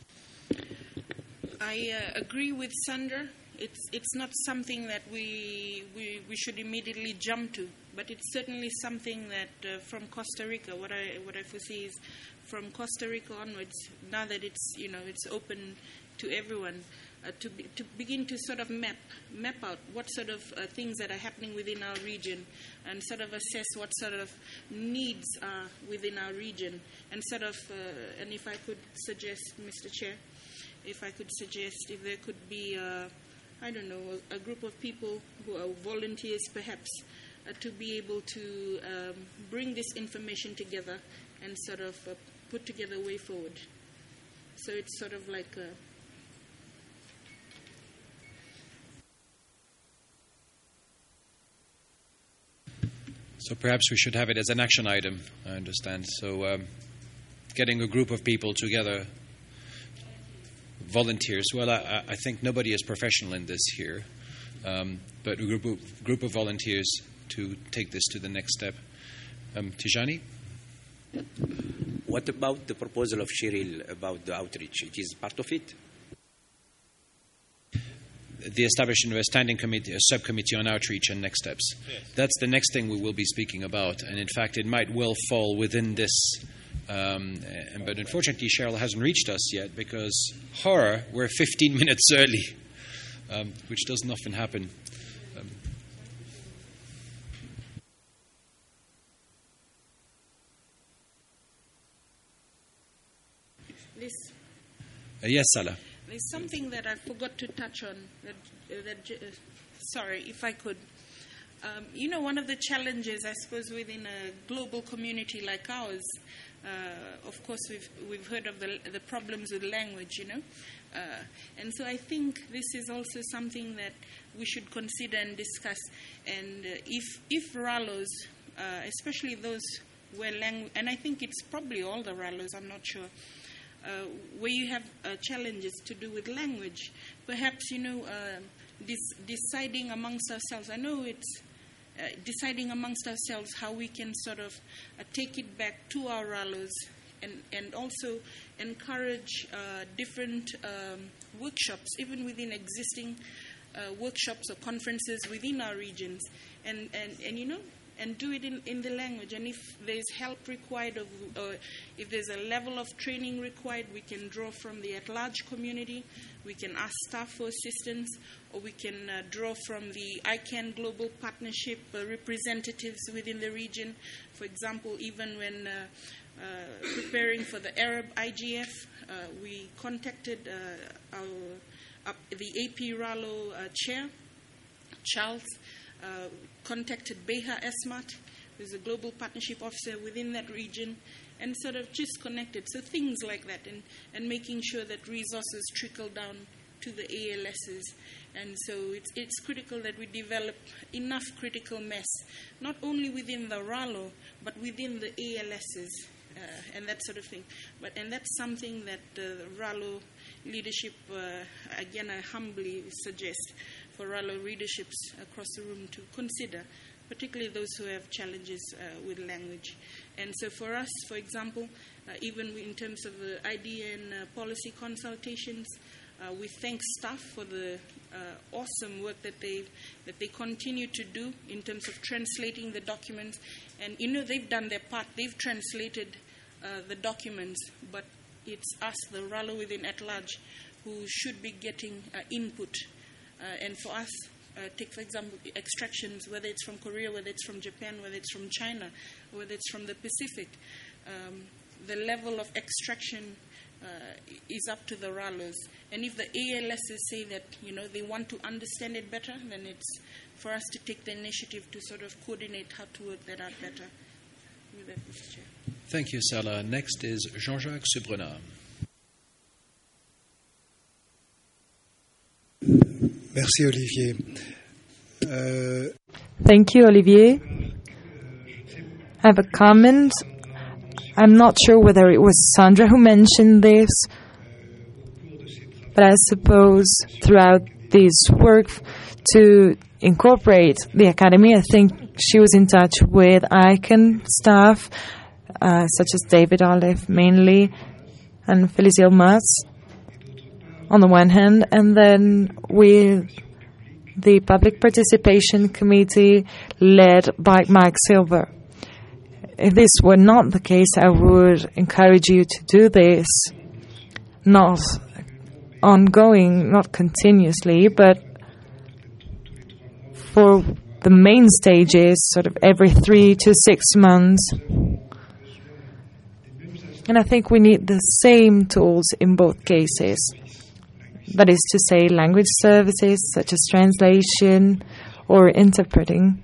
I uh, agree with Sandra. It's it's not something that we, we we should immediately jump to, but it's certainly something that uh, from Costa Rica, what I what I foresee is from Costa Rica onwards, now that it's you know it's open to everyone, uh, to be, to begin to sort of map map out what sort of uh, things that are happening within our region, and sort of assess what sort of needs are within our region, and sort of uh, and if I could suggest, Mister Chair, if I could suggest if there could be uh, I don't know a, a group of people who are volunteers perhaps uh, to be able to um, bring this information together and sort of uh, put together a way forward. So it's sort of like a So perhaps we should have it as an action item, I understand. So um, getting a group of people together, volunteers. Well, I, I think nobody is professional in this here, um, but a group of, group of volunteers to take this to the next step. Um, Tijani? What about the proposal of Cheryl about the outreach? It is part of it? The establishment of a standing committee, a subcommittee on outreach and next steps. Yes. That's the next thing we will be speaking about. And in fact, it might well fall within this. Um, and, but unfortunately, Cheryl hasn't reached us yet because, horror, we're fifteen minutes early, um, which doesn't often happen. Um, this. uh, yes, Salah. There's something that I forgot to touch on. That, uh, that uh, sorry, if I could. Um, you know, one of the challenges, I suppose, within a global community like ours, uh, of course, we've we've heard of the the problems with language. You know, uh, and so I think this is also something that we should consider and discuss. And uh, if if R A L Os, uh, especially those where language, and I think it's probably all the R A L Os. I'm not sure. Uh, where you have uh, challenges to do with language, perhaps, you know, uh, dis- deciding amongst ourselves. I know it's uh, deciding amongst ourselves how we can sort of uh, take it back to our R A L Os and, and also encourage uh, different um, workshops, even within existing uh, workshops or conferences within our regions. And, and, and you know, and do it in, in the language. And if there's help required, or, or if there's a level of training required, we can draw from the at-large community, we can ask staff for assistance, or we can uh, draw from the ICANN Global Partnership uh, representatives within the region. For example, even when uh, uh, preparing for the Arab I G F, uh, we contacted uh, our, uh, the A P Rallo uh, chair, Charles, uh, contacted Beha Esmat, who's a global partnership officer within that region, and sort of just connected. So things like that, and, and making sure that resources trickle down to the A L Ss. And so it's, it's critical that we develop enough critical mass, not only within the Rallo, but within the A L Ss, uh, and that sort of thing. But And that's something that the uh, Rallo leadership, uh, again, I humbly suggest for Rallo leaderships across the room to consider, particularly those who have challenges uh, with language. And so for us, for example, uh, even in terms of the idea and uh, policy consultations, uh, we thank staff for the uh, awesome work that they that they continue to do in terms of translating the documents. And, you know, they've done their part. They've translated uh, the documents, but it's us, the Rallo within at large, who should be getting uh, input. Uh, and for us, Uh, take, for example, extractions, whether it's from Korea, whether it's from Japan, whether it's from China, whether it's from the Pacific. Um, the level of extraction uh, is up to the Rallos. And if the A L Ss say that, you know, they want to understand it better, then it's for us to take the initiative to sort of coordinate how to work that out better. With that, Mister Chair. Thank you, Sala. Next is Jean-Jacques Subrena. Merci, Olivier. Uh, Thank you, Olivier. I have a comment. I'm not sure whether it was Sandra who mentioned this, but I suppose throughout this work to incorporate the Academy, I think she was in touch with I C A N staff, uh, such as David Olive mainly, and Felice Yilmaz, on the one hand, and then with the Public Participation Committee led by Mike Silver. If this were not the case, I would encourage you to do this, not ongoing, not continuously, but for the main stages, sort of every three to six months. And I think we need the same tools in both cases. That is to say, language services such as translation or interpreting,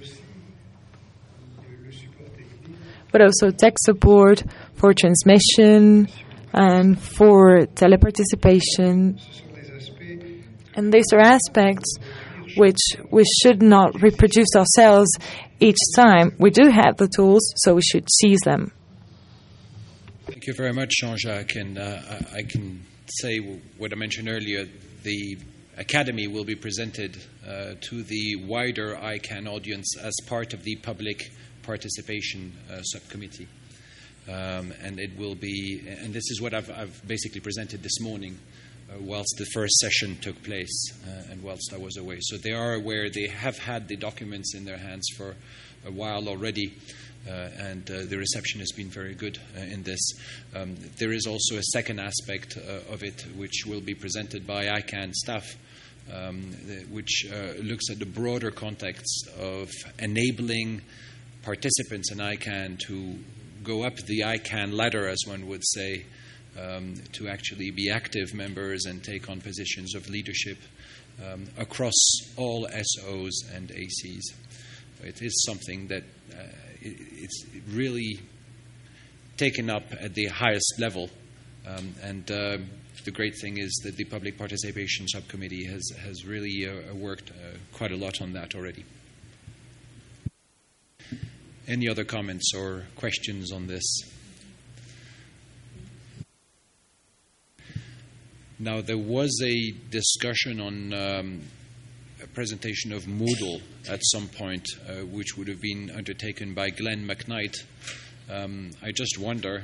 but also tech support for transmission and for teleparticipation. And these are aspects which we should not reproduce ourselves each time. We do have the tools, so we should seize them. Thank you very much, Jean-Jacques. And uh, I can say what I mentioned earlier, the Academy will be presented uh, to the wider I C A N audience as part of the Public Participation uh, Subcommittee. Um, and it will be, and this is what I've, I've basically presented this morning uh, whilst the first session took place uh, and whilst I was away. So they are aware, they have had the documents in their hands for a while already. Uh, and uh, the reception has been very good uh, in this. Um, there is also a second aspect uh, of it, which will be presented by I C A N staff, um, the, which uh, looks at the broader context of enabling participants in I C A N to go up the I C A N ladder, as one would say, um, to actually be active members and take on positions of leadership um, across all S Os and A Cs. It is something that uh, it's really taken up at the highest level. Um, and uh, the great thing is that the Public Participation Subcommittee has, has really uh, worked uh, quite a lot on that already. Any other comments or questions on this? Now, there was a discussion on um, a presentation of Moodle at some point, uh, which would have been undertaken by Glenn McKnight. Um, I just wonder.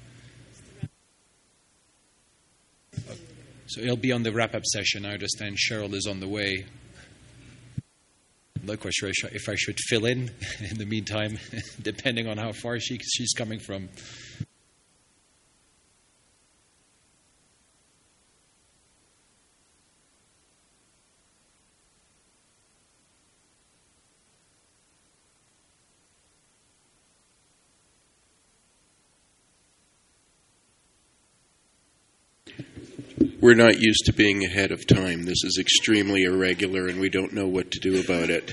So it'll be on the wrap-up session. I understand Cheryl is on the way. I'm not quite sure if I should fill in in the meantime, depending on how far she, she's coming from. we're not used to being ahead of time. This is extremely irregular, and we don't know what to do about it.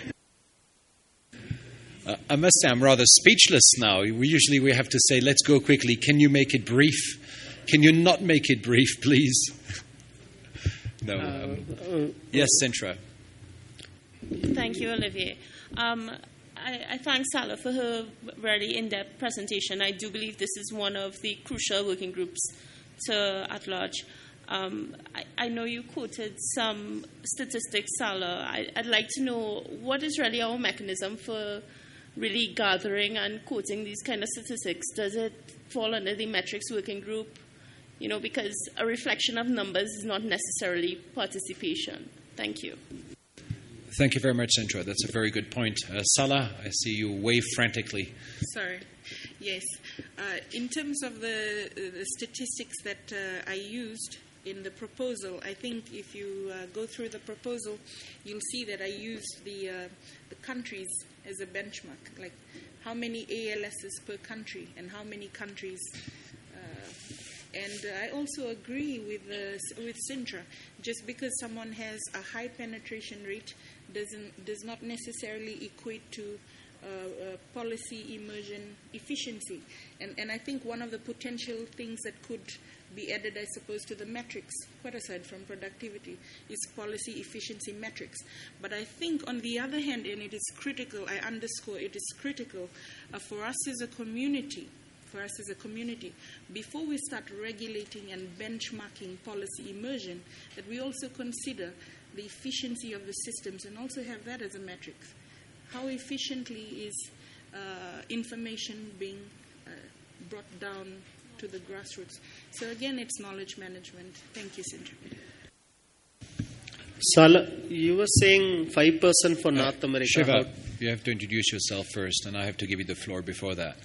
Uh, I must say, I'm rather speechless now. We usually we have to say, let's go quickly. Can you make it brief? Can you not make it brief, please? no. Um, yes, Sintra. Thank you, Olivier. Um, I, I thank Sala for her very in-depth presentation. I do believe this is one of the crucial working groups to at large. Um, I, I know you quoted some statistics, Sala. I, I'd like to know what is really our mechanism for really gathering and quoting these kind of statistics. Does it fall under the metrics working group? You know, because a reflection of numbers is not necessarily participation. Thank you. Thank you very much, Sintra. That's a very good point. Uh, Sala, I see you wave frantically. Sorry. Yes. Uh, in terms of the, uh, the statistics that uh, I used in the proposal, I think if you uh, go through the proposal, you'll see that I used the, uh, the countries as a benchmark, like how many A L Ss per country and how many countries. Uh, and uh, I also agree with, uh, with Sintra. Just because someone has a high penetration rate doesn't does not necessarily equate to uh, uh, policy immersion efficiency. And, and I think one of the potential things that could be added, I suppose, to the metrics, quite aside from productivity, is policy efficiency metrics. But I think, on the other hand, and it is critical, I underscore, it is critical uh, for us as a community, for us as a community, before we start regulating and benchmarking policy immersion, that we also consider the efficiency of the systems and also have that as a metric. How efficiently is uh, information being uh, brought down to the grassroots? So again, it's knowledge management. Thank you, Sintra. Sala, you were saying five percent for North uh, America. Shiva, you have to introduce yourself first, and I have to give you the floor before that.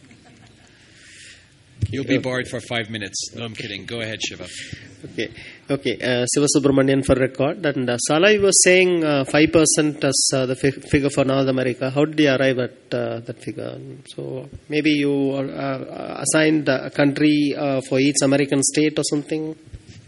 You'll be barred for five minutes. No, I'm kidding. Go ahead, Shiva. Okay. Okay. Uh, Siva Subramanian for record. And uh, Sala, you were saying uh, five percent as uh, the f- figure for North America. How did you arrive at uh, that figure? So maybe you uh, assigned a country uh, for each American state or something?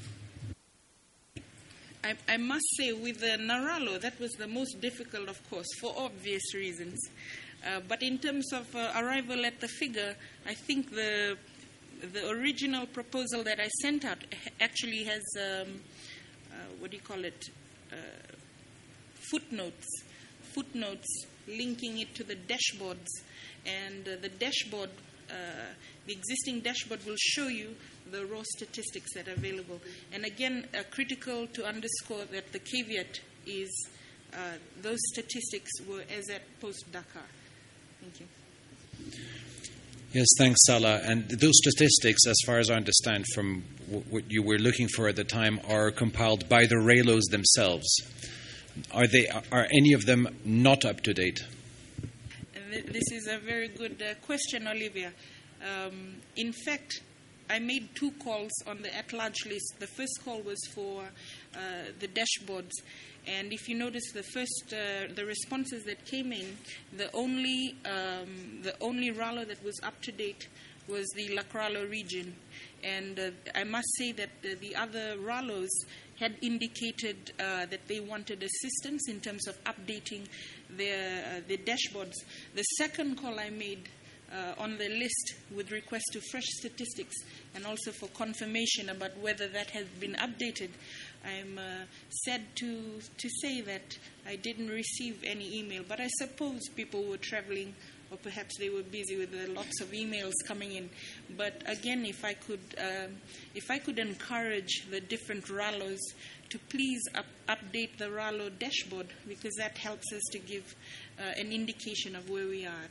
I, I must say, with the Naralo, that was the most difficult, of course, for obvious reasons. Uh, but in terms of uh, arrival at the figure, I think the the original proposal that I sent out actually has, um, uh, what do you call it, uh, footnotes, footnotes linking it to the dashboards. And uh, the dashboard, uh, the existing dashboard will show you the raw statistics that are available. And again, uh, critical to underscore that the caveat is uh, those statistics were as at post-Dakar. Thank you. Yes, thanks, Sala. And those statistics, as far as I understand from w- what you were looking for at the time, are compiled by the RAILOs themselves. Are they? Are any of them not up to date? This is a very good uh, question, Olivia. Um, in fact, I made two calls on the at-large list. The first call was for uh, the dashboards. And if you notice, the first, uh, the responses that came in, the only um, the only RALO that was up to date was the Lacralo region. And uh, I must say that uh, the other RALOs had indicated uh, that they wanted assistance in terms of updating their, uh, their dashboards. The second call I made uh, on the list with request to fresh statistics and also for confirmation about whether that has been updated, I'm uh, sad to to say that I didn't receive any email, but I suppose people were traveling or perhaps they were busy with uh, lots of emails coming in. But again, if I could uh, if I could encourage the different RALOs to please up, update the RALO dashboard, because that helps us to give uh, an indication of where we are.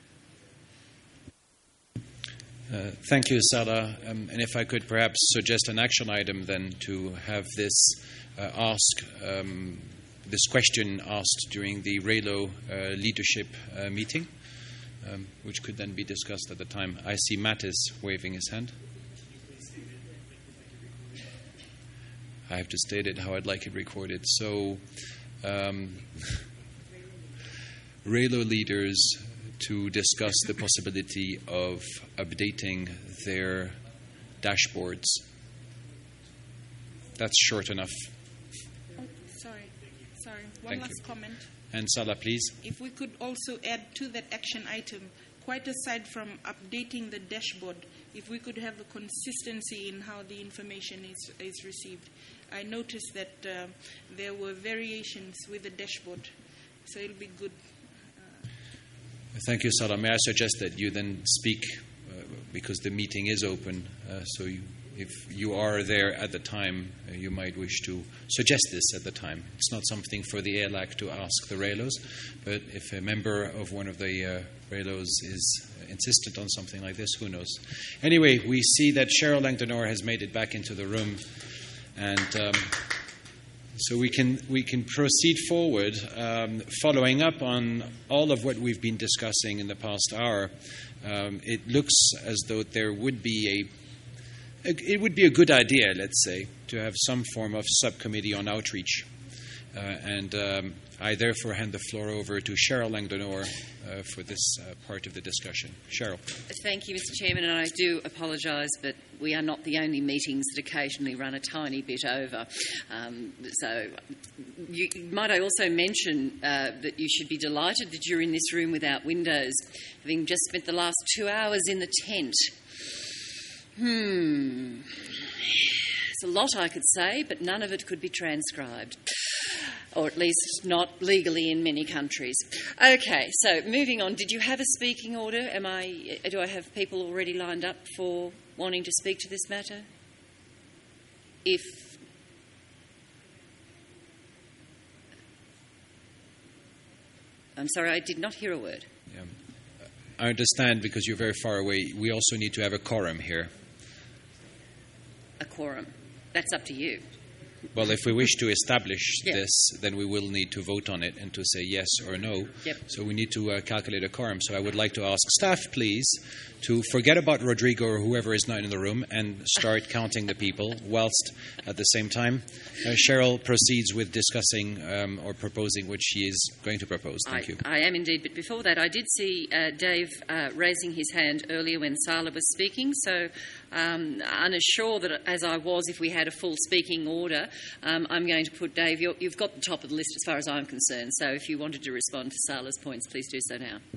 Uh, thank you, Sala. Um, and if I could perhaps suggest an action item then to have this uh, ask, um, this question asked during the RAILO uh, leadership uh, meeting, um, which could then be discussed at the time. I see Mattis waving his hand. I have to state it how I'd like it recorded. So, um, RAILO leaders to discuss the possibility of updating their dashboards that's short enough. Oh, sorry, sorry. One Thank last you. comment. And Salah, please. If we could also add to that action item, quite aside from updating the dashboard, if we could have a consistency in how the information is, is received. I noticed that uh, there were variations with the dashboard, so it'll be good. Uh, Thank you, Salah. May I suggest that you then speak, uh, because the meeting is open, uh, so you, if you are there at the time, uh, you might wish to suggest this at the time. It's not something for the A L A C to ask the RAILOs, but if a member of one of the uh, RAILOs is insistent on something like this, who knows. Anyway, we see that Cheryl Langdonor has made it back into the room, and um, so we can we can proceed forward, um, following up on all of what we've been discussing in the past hour. Um, it looks as though there would be a, a it would be a good idea, let's say, to have some form of subcommittee on outreach, uh, and um, I therefore hand the floor over to Cheryl Langdonor uh, for this uh, part of the discussion. Cheryl. Thank you, Mister Chairman, and I do apologise, but we are not the only meetings that occasionally run a tiny bit over. Um, so you, might I also mention uh, that you should be delighted that you're in this room without windows, having just spent the last two hours in the tent. Hmm. There's a lot I could say, but none of it could be transcribed. Or at least not legally in many countries. Okay, so moving on. Did you have a speaking order? Am I? Do I have people already lined up for wanting to speak to this matter? If I'm sorry, I did not hear a word. Yeah. I understand, because you're very far away. We also need to have a quorum here. A quorum. That's up to you. Well, if we wish to establish yeah. this, then we will need to vote on it and to say yes or no. Yep. So we need to uh, calculate a quorum. So I would like to ask staff, please, to forget about Rodrigo or whoever is not in the room and start counting the people, whilst at the same time uh, Cheryl proceeds with discussing um, or proposing what she is going to propose. Thank I, you. I am indeed, but before that, I did see uh, Dave uh, raising his hand earlier when Sala was speaking, so um, unsure that as I was, if we had a full speaking order, um, I'm going to put Dave, you're, you've got the top of the list as far as I'm concerned, so if you wanted to respond to Sala's points, please do so now.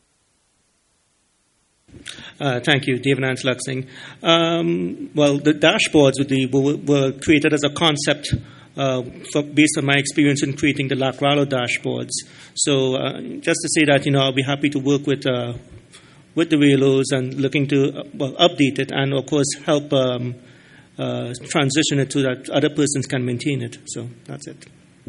Uh, thank you, David Anslak Singh. Um, well, the dashboards with the, were, were created as a concept uh, for, based on my experience in creating the LAC-RAILO dashboards. So uh, just to say that, you know, I'll be happy to work with uh, with the RAILOs and looking to uh, well, update it and, of course, help um, uh, transition it so that other persons can maintain it. So that's it.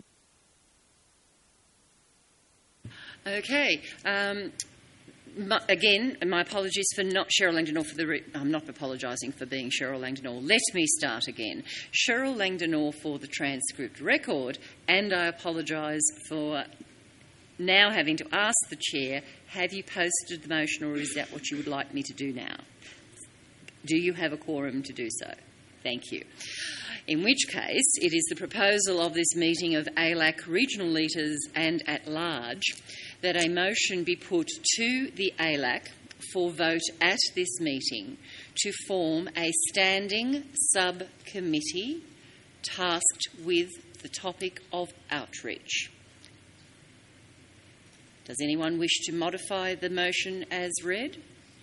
Okay. Um, My, again, my apologies for not Cheryl Langdonor for the. Re- I'm not apologising for being Cheryl Langdonor. Let me start again. Cheryl Langdonor for the transcript record, and I apologise for now having to ask the chair: have you posted the motion, or is that what you would like me to do now? Do you have a quorum to do so? Thank you. In which case, it is the proposal of this meeting of A L A C regional leaders and at large that a motion be put to the A L A C for vote at this meeting to form a standing subcommittee tasked with the topic of outreach. Does anyone wish to modify the motion as read?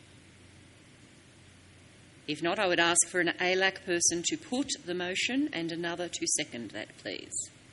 If not, I would ask for an A L A C person to put the motion and another to second that, please.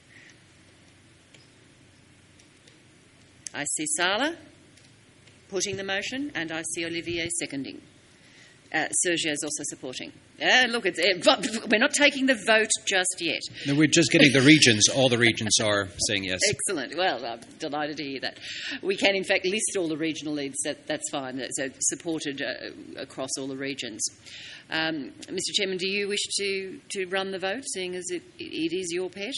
I see Sala putting the motion, and I see Olivier seconding. Uh, Sergio is also supporting. Uh, look, it's, uh, we're not taking the vote just yet. No, we're just getting the regions. All the regions are saying yes. Excellent. Well, I'm delighted to hear that. We can, in fact, list all the regional leads. That, that's fine. So supported uh, across all the regions. Um, Mister Chairman, do you wish to, to run the vote, seeing as it, it is your pet?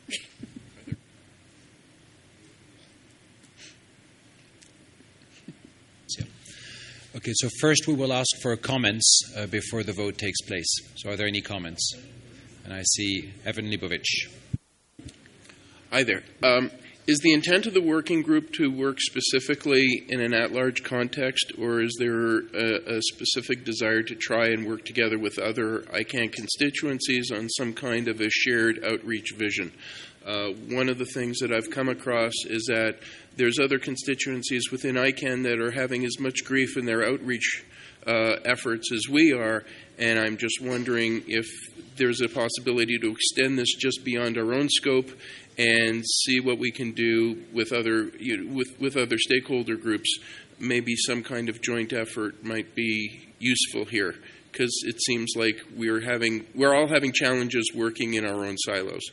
Okay, so first we will ask for comments uh, before the vote takes place. So are there any comments? And I see Evan Libovich. Hi there. Um, Is the intent of the working group to work specifically in an at-large context, or is there a, a specific desire to try and work together with other I CANN constituencies on some kind of a shared outreach vision? Uh, one of the things that I've come across is that there's other constituencies within I CANN that are having as much grief in their outreach uh, efforts as we are, and I'm just wondering if there's a possibility to extend this just beyond our own scope and see what we can do with other you know, with with other stakeholder groups. Maybe some kind of joint effort might be useful here, because it seems like we're having we're all having challenges working in our own silos.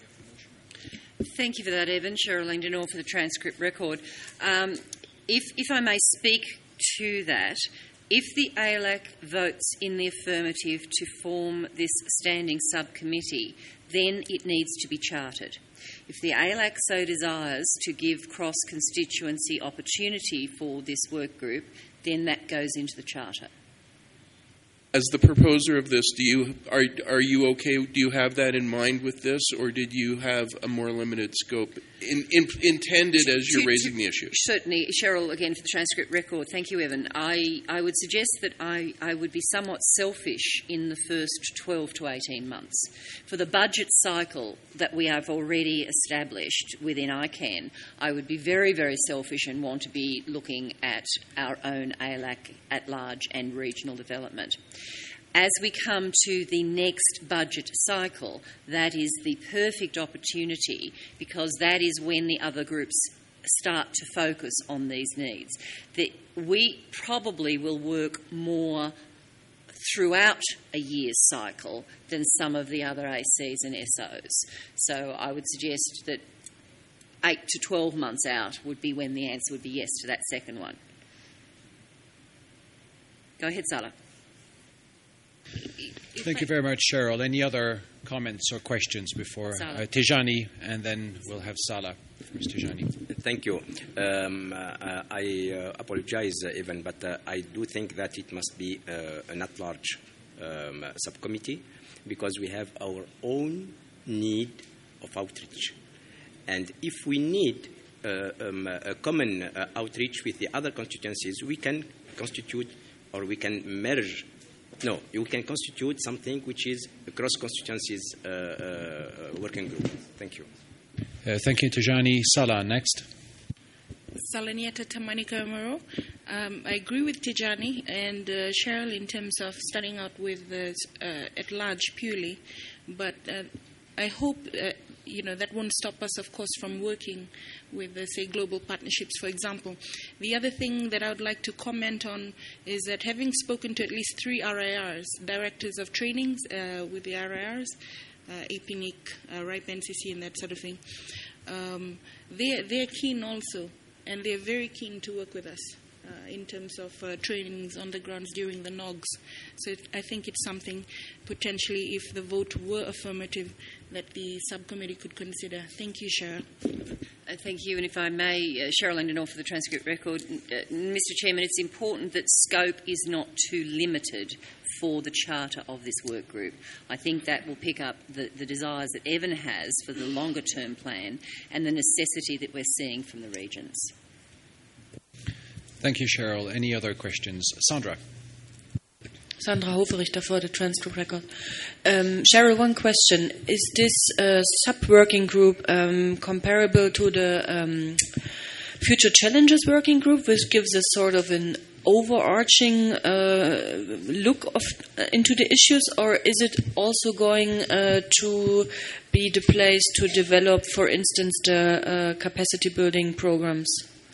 Thank you for that, Evan. Cheryl Langdon for the transcript record. Um, if if I may speak to that. If the A L A C votes in the affirmative to form this standing subcommittee, then it needs to be chartered. If the A L A C so desires to give cross-constituency opportunity for this work group, then that goes into the charter. As the proposer of this, do you are are you okay? Do you have that in mind with this, or did you have a more limited scope in, in, intended as you're raising the issue? Certainly, Cheryl, again for the transcript record. Thank you, Evan. I, I would suggest that I, I would be somewhat selfish in the first twelve to eighteen months. For the budget cycle that we have already established within I CANN, I would be very, very selfish and want to be looking at our own A L A C at large and regional development. As we come to the next budget cycle, that is the perfect opportunity, because that is when the other groups start to focus on these needs. That we probably will work more throughout a year's cycle than some of the other A Cs and S Os. So I would suggest that eight to twelve months out would be when the answer would be yes to that second one. Go ahead, Salah. Thank you very much, Cheryl. Any other comments or questions before uh, Tijani, and then we'll have Salah. First, Tijani. Thank you. Um, uh, I uh, apologize, uh, Evan, but uh, I do think that it must be uh, an at-large um, subcommittee, because we have our own need of outreach. And if we need uh, um, a common uh, outreach with the other constituencies, we can constitute or we can merge. No, you can constitute something which is a cross-constituencies uh, uh, working group. Thank you. Uh, thank you, Tijani. Salah, next. Salanieta Tamanika Amaro. Um, I agree with Tijani and uh, Cheryl in terms of starting out with the uh, at large purely, but uh, I hope uh, you know that won't stop us, of course, from working with, uh, say, global partnerships, for example. The other thing that I would like to comment on is that having spoken to at least three R I Rs, directors of trainings uh, with the R I Rs, uh, A P N I C, uh, RIPE N C C, and that sort of thing, um, they're, they're keen also, and they're very keen to work with us uh, in terms of uh, trainings on the grounds during the N O Gs. So it, I think it's something potentially, if the vote were affirmative, that the subcommittee could consider. Thank you, Cheryl. Uh, thank you, and if I may, uh, Cheryl Langdon for the transcript record. Uh, Mister Chairman, it's important that scope is not too limited for the charter of this work group. I think that will pick up the, the desires that Evan has for the longer term plan and the necessity that we're seeing from the regions. Thank you, Cheryl. Any other questions? Sandra. Sandra Hoferichter for the transcript record. Um, Cheryl, one question. Is this uh, sub-working group um, comparable to the um, Future Challenges working group, which gives us sort of an overarching uh, look of, uh, into the issues, or is it also going uh, to be the place to develop, for instance, the uh, capacity building programs?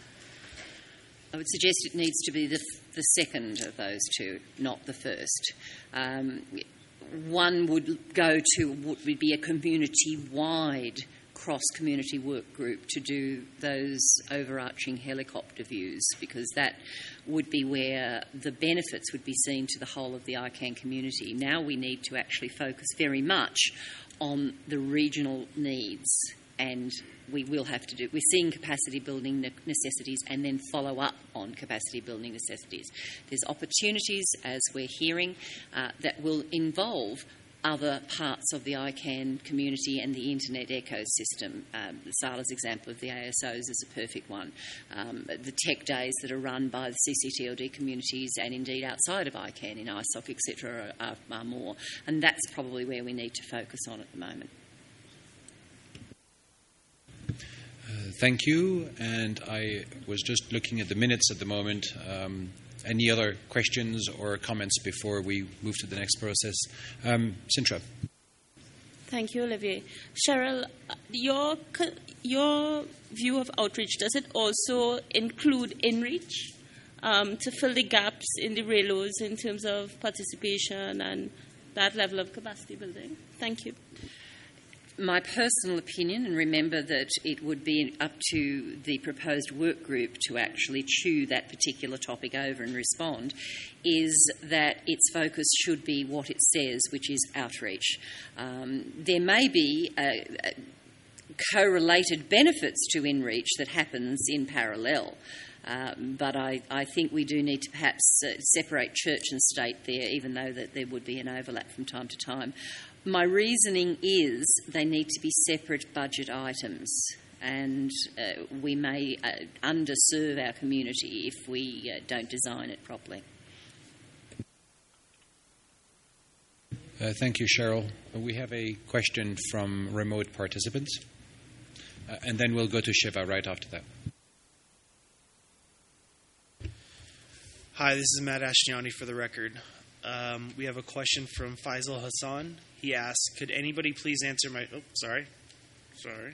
I would suggest it needs to be the, the second of those two, not the first. Um, one would go to what would be a community-wide cross-community work group to do those overarching helicopter views, because that would be where the benefits would be seen to the whole of the I CANN community. Now we need to actually focus very much on the regional needs, and we will have to do. We're seeing capacity building necessities and then follow up on capacity building necessities. There's opportunities, as we're hearing, uh, that will involve other parts of the I CANN community and the internet ecosystem. Um, Sala's example of the A S Os is a perfect one. Um, the tech days that are run by the C C T L D communities and indeed outside of I CANN in I S O C, et cetera, are, are more. And that's probably where we need to focus on at the moment. Uh, thank you. And I was just looking at the minutes at the moment. Um, Any other questions or comments before we move to the next process? Um, Sintra. Thank you, Olivier. Cheryl, your your view of outreach, does it also include InReach um, to fill the gaps in the R E L Os in terms of participation and that level of capacity building? Thank you. My personal opinion, and remember that it would be up to the proposed work group to actually chew that particular topic over and respond, is that its focus should be what it says, which is outreach. Um, there may be a, a correlated benefits to InReach that happens in parallel. Um, but I, I think we do need to perhaps uh, separate church and state there, even though that there would be an overlap from time to time. My reasoning is they need to be separate budget items, and uh, we may uh, underserve our community if we uh, don't design it properly. Uh, thank you, Cheryl. We have a question from remote participants, uh, and then we'll go to Shiva right after that. Hi, this is Matt Ashtiani for the record. Um, we have a question from Faisal Hassan. He asks, could anybody please answer my... Oh, sorry. Sorry.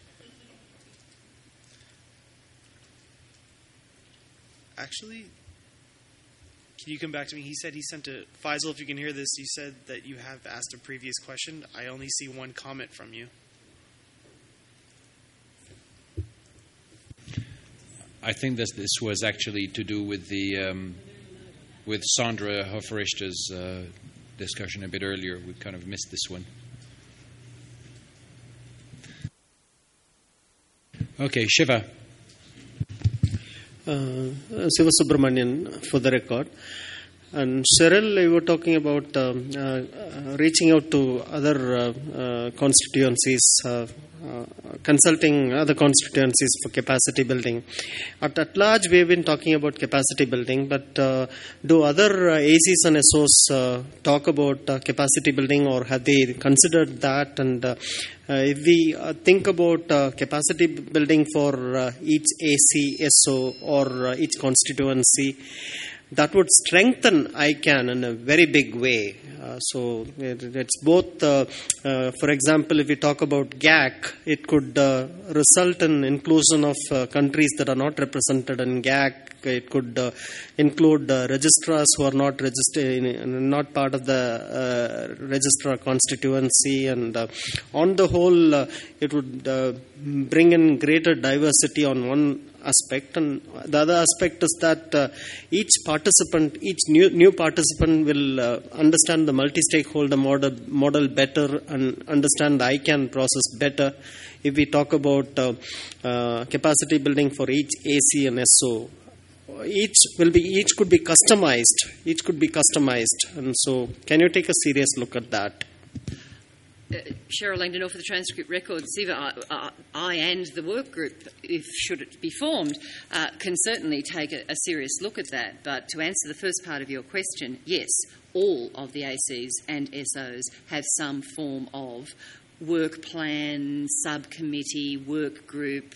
Actually, can you come back to me? He said he sent a... Faisal, if you can hear this, you said that you have asked a previous question. I only see one comment from you. I think this this was actually to do with the um, with Sandra Hofrichter's uh, discussion a bit earlier. We kind of missed this one. Okay, Shiva. Uh, Siva Subramanian for the record. And Cheryl, you were talking about um, uh, uh, reaching out to other uh, uh, constituencies, uh, uh, consulting other constituencies for capacity building. At, at large, we have been talking about capacity building, but uh, do other uh, A Cs and S Os uh, talk about uh, capacity building, or have they considered that? And uh, uh, if we uh, think about uh, capacity building for uh, each A C, S O, or uh, each constituency, that would strengthen I CANN in a very big way. Uh, so it, it's both, uh, uh, for example, if we talk about G A C, it could uh, result in inclusion of uh, countries that are not represented in G A C. It could uh, include uh, registrars who are not registered, not part of the uh, registrar constituency, and uh, on the whole, uh, it would uh, bring in greater diversity on one aspect, and the other aspect is that uh, each participant, each new new participant will uh, understand the multi-stakeholder model model better and understand the I CANN process better. If we talk about uh, uh, capacity building for each A C and S O, each will be each could be customized. Each could be customized, and so can you take a serious look at that? Uh, Cheryl Langdon for the Transcript Record, Siva, I, I, I and the work group, if should it be formed, uh, can certainly take a, a serious look at that. But to answer the first part of your question, yes, all of the A Cs and S Os have some form of work plan, subcommittee, work group,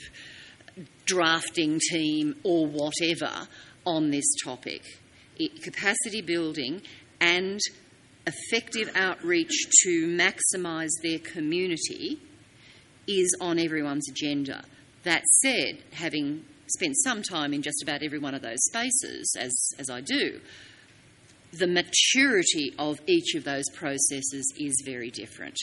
drafting team, or whatever on this topic. It, capacity building and effective outreach to maximise their community is on everyone's agenda. That said, having spent some time in just about every one of those spaces, as, as I do, the maturity of each of those processes is very different.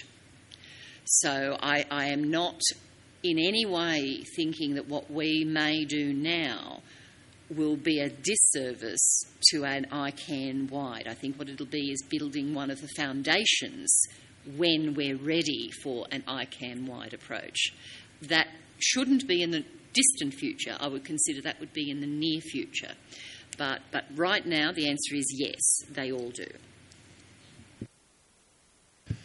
So I, I am not in any way thinking that what we may do now will be a disservice to an I CANN wide. I think what it'll be is building one of the foundations when we're ready for an I CANN wide approach. That shouldn't be in the distant future. I would consider that would be in the near future. But, but right now the answer is yes, they all do.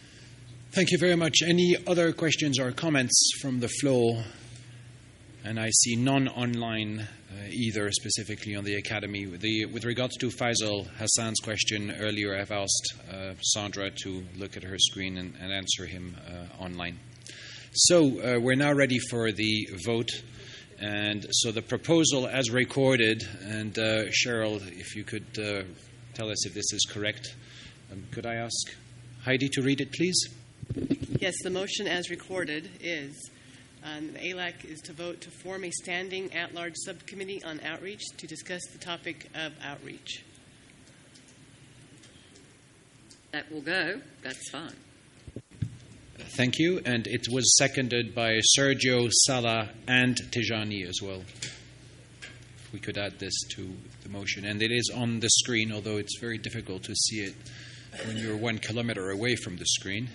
Thank you very much. Any other questions or comments from the floor? And I see none online uh, either, specifically on the Academy. The, with regards to Faisal Hassan's question earlier, I've asked uh, Sandra to look at her screen and, and answer him uh, online. So uh, we're now ready for the vote. And so the proposal as recorded, and uh, Cheryl, if you could uh, tell us if this is correct. Um, could I ask Heidi to read it, please? Yes, the motion as recorded is um, the A L A C is to vote to form a standing at-large subcommittee on outreach to discuss the topic of outreach. That will go. That's fine. Thank you. And it was seconded by Sergio, Salah, and Tijani as well. If we could add this to the motion. And it is on the screen, although it's very difficult to see it when you're one kilometer away from the screen.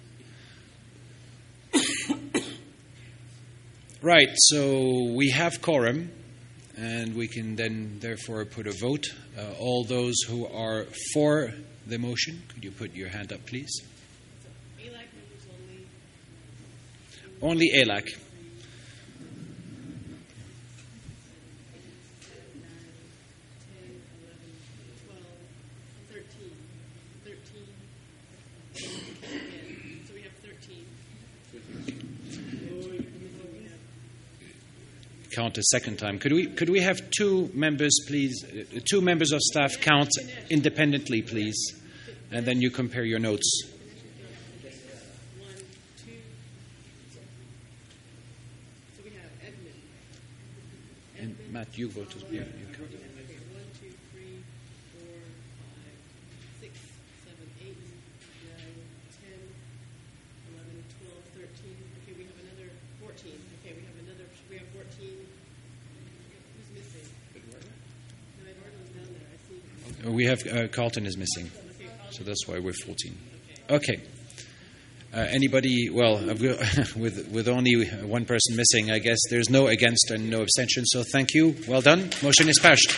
Right, so we have quorum, and we can then therefore put a vote. Uh, all those who are for the motion, could you put your hand up, please? A L A C members only. Only A L A C. Count a second time. Could we could we have two members, please? Uh, two members of staff count independently, please, and then you compare your notes. And Matt, you vote as well. You count. We have uh, Carlton is missing, so that's why we're fourteen. Okay. Uh, anybody? Well, with with only one person missing, I guess there's no against and no abstention. So thank you. Well done. Motion is passed.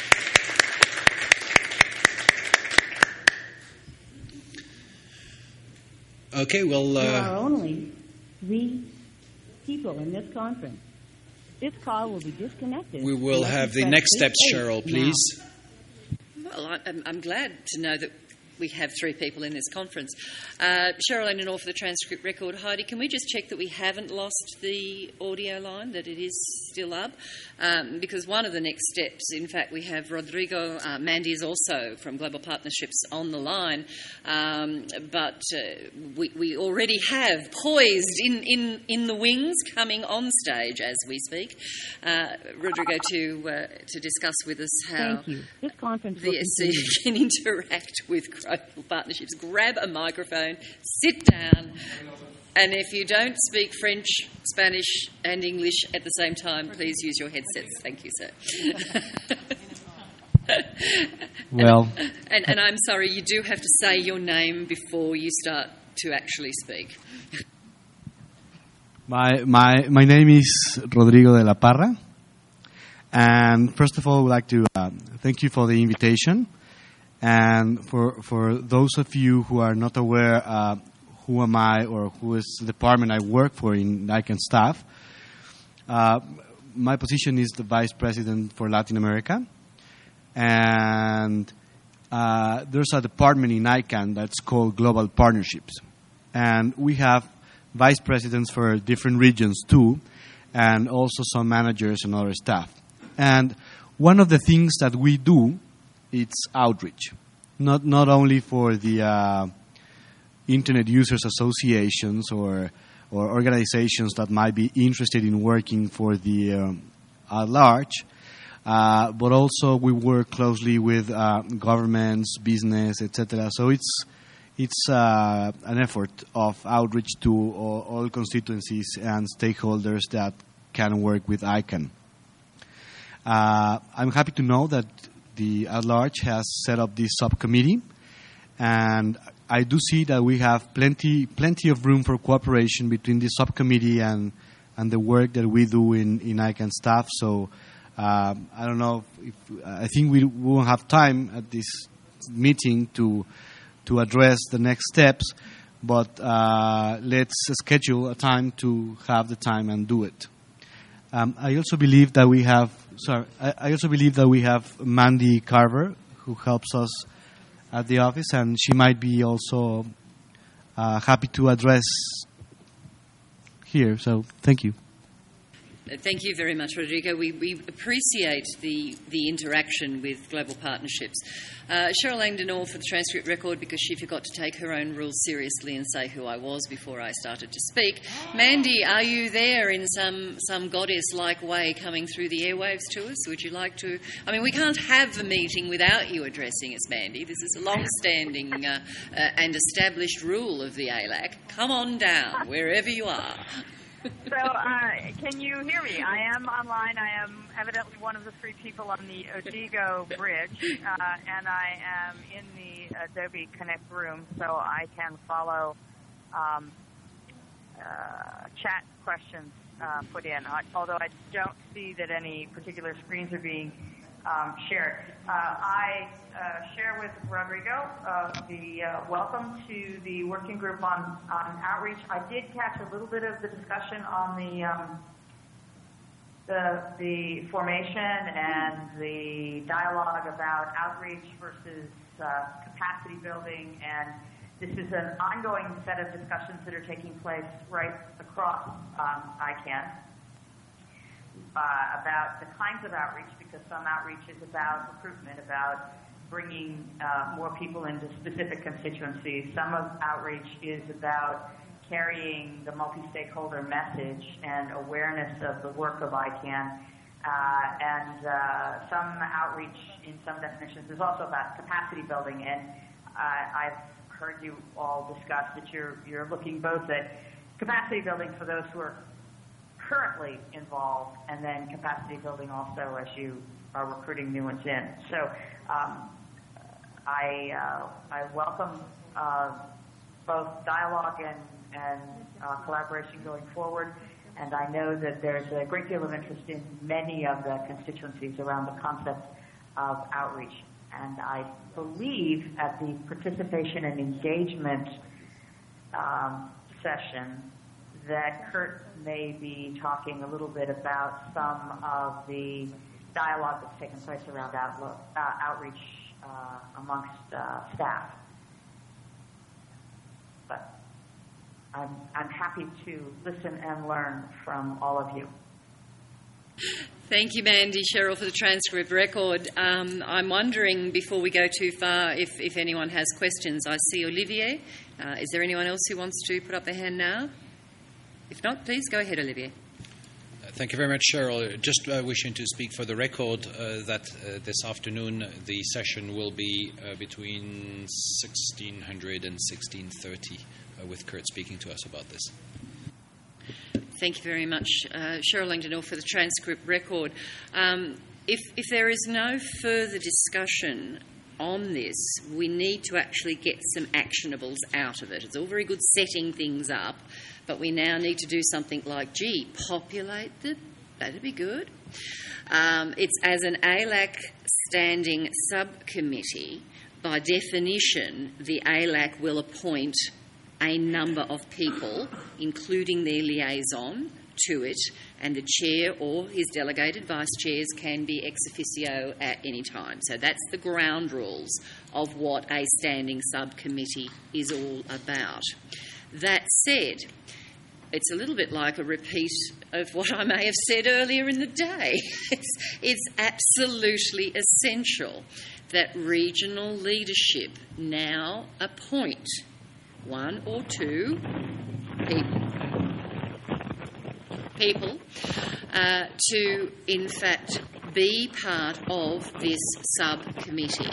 Okay. Well, uh, there are only three people in this conference. This call will be disconnected. We will have the next steps, Cheryl, please. Now. Well, I'm, I'm glad to know that we have three people in this conference. Uh, Cheryl Langdon for the transcript record. Heidi, can we just check that we haven't lost the audio line, that it is still up? Um, because one of the next steps, in fact, we have Rodrigo, uh, Mandy is also from Global Partnerships on the line, um, but uh, we, we already have poised in, in, in the wings coming on stage as we speak, uh, Rodrigo to uh, to discuss with us how Thank you. This conference V S C can interact with Global Partnerships. Grab a microphone, sit down, and if you don't speak French, Spanish and English at the same time, please use your headsets. Thank you, sir. Well, and, and I'm sorry, you do have to say your name before you start to actually speak. my my my name is Rodrigo de la Parra, and first of all, I would like to uh, thank you for the invitation. And for for those of you who are not aware, uh, who am I or who is the department I work for in ICANN staff, uh, my position is the Vice President for Latin America. And uh, there's a department in ICANN that's called Global Partnerships. And we have Vice Presidents for different regions too, and also some managers and other staff. And one of the things that we do, it's outreach, not not only for the uh, Internet Users Associations or or organizations that might be interested in working for the um, at large, uh, but also we work closely with uh, governments, business, et cetera. So it's it's uh, an effort of outreach to all, all constituencies and stakeholders that can work with ICANN. Uh, I'm happy to know that the at-large has set up this subcommittee, and I do see that we have plenty plenty of room for cooperation between the subcommittee and and the work that we do in, in ICANN staff. So um, I don't know if I think we won't have time at this meeting to to address the next steps, but uh, let's schedule a time to have the time and do it. Um, I also believe that we have. Sorry, I, I also believe that we have Mandy Carver, who helps us at the office, and she might be also uh, happy to address here. So, thank you. Thank you very much, Rodrigo. We, we appreciate the, the interaction with Global Partnerships. Uh, Cheryl Langdon for the transcript record, because she forgot to take her own rules seriously and say who I was before I started to speak. Mandy, are you there in some, some goddess-like way coming through the airwaves to us? Would you like to... I mean, we can't have a meeting without you addressing us, Mandy. This is a long-standing uh, uh, and established rule of the A L A C. Come on down, wherever you are. So, uh, can you hear me? I am online. I am evidently one of the three people on the Odigo bridge, uh, and I am in the Adobe Connect room, so I can follow um, uh, chat questions uh, put in, although I don't see that any particular screens are being um, shared. Uh, I uh, share with Rodrigo uh, the uh, welcome to the working group on, on outreach. I did catch a little bit of the discussion on the um, the, the formation and the dialogue about outreach versus uh, capacity building, and this is an ongoing set of discussions that are taking place right across um, I CAN. Uh, about the kinds of outreach, because some outreach is about recruitment, about bringing uh, more people into specific constituencies. Some of outreach is about carrying the multi-stakeholder message and awareness of the work of I CAN. Uh, and uh, some outreach in some definitions is also about capacity building. And uh, I've heard you all discuss that you're, you're looking both at capacity building for those who are currently involved, and then capacity building also as you are recruiting new ones in. So um, I uh, I welcome uh, both dialogue and, and uh, collaboration going forward, and I know that there's a great deal of interest in many of the constituencies around the concept of outreach. And I believe at the participation and engagement um, session that Kurt may be talking a little bit about some of the dialogue that's taken place around outlook, uh, outreach uh, amongst uh, staff. But I'm, I'm happy to listen and learn from all of you. Thank you, Mandy, Cheryl, for the transcript record. Um, I'm wondering, before we go too far, if, if anyone has questions. I see Olivier. Uh, is there anyone else who wants to put up their hand now? If not, please go ahead, Olivier. Uh, thank you very much, Cheryl. Just uh, wishing to speak for the record uh, that uh, this afternoon the session will be uh, between sixteen hundred and sixteen thirty, uh, with Kurt speaking to us about this. Thank you very much, uh, Cheryl Langdon for the transcript record. Um, if, if there is no further discussion on this, we need to actually get some actionables out of it. It's all very good setting things up, but we now need to do something like, gee, populate the... That'd be good. Um, it's as an A L A C standing subcommittee, by definition, the A L A C will appoint a number of people, including their liaison, to it, and the chair or his delegated vice chairs can be ex officio at any time. So that's the ground rules of what a standing subcommittee is all about. That said, it's a little bit like a repeat of what I may have said earlier in the day. It's, it's absolutely essential that regional leadership now appoint one or two people people uh, to, in fact, be part of this subcommittee.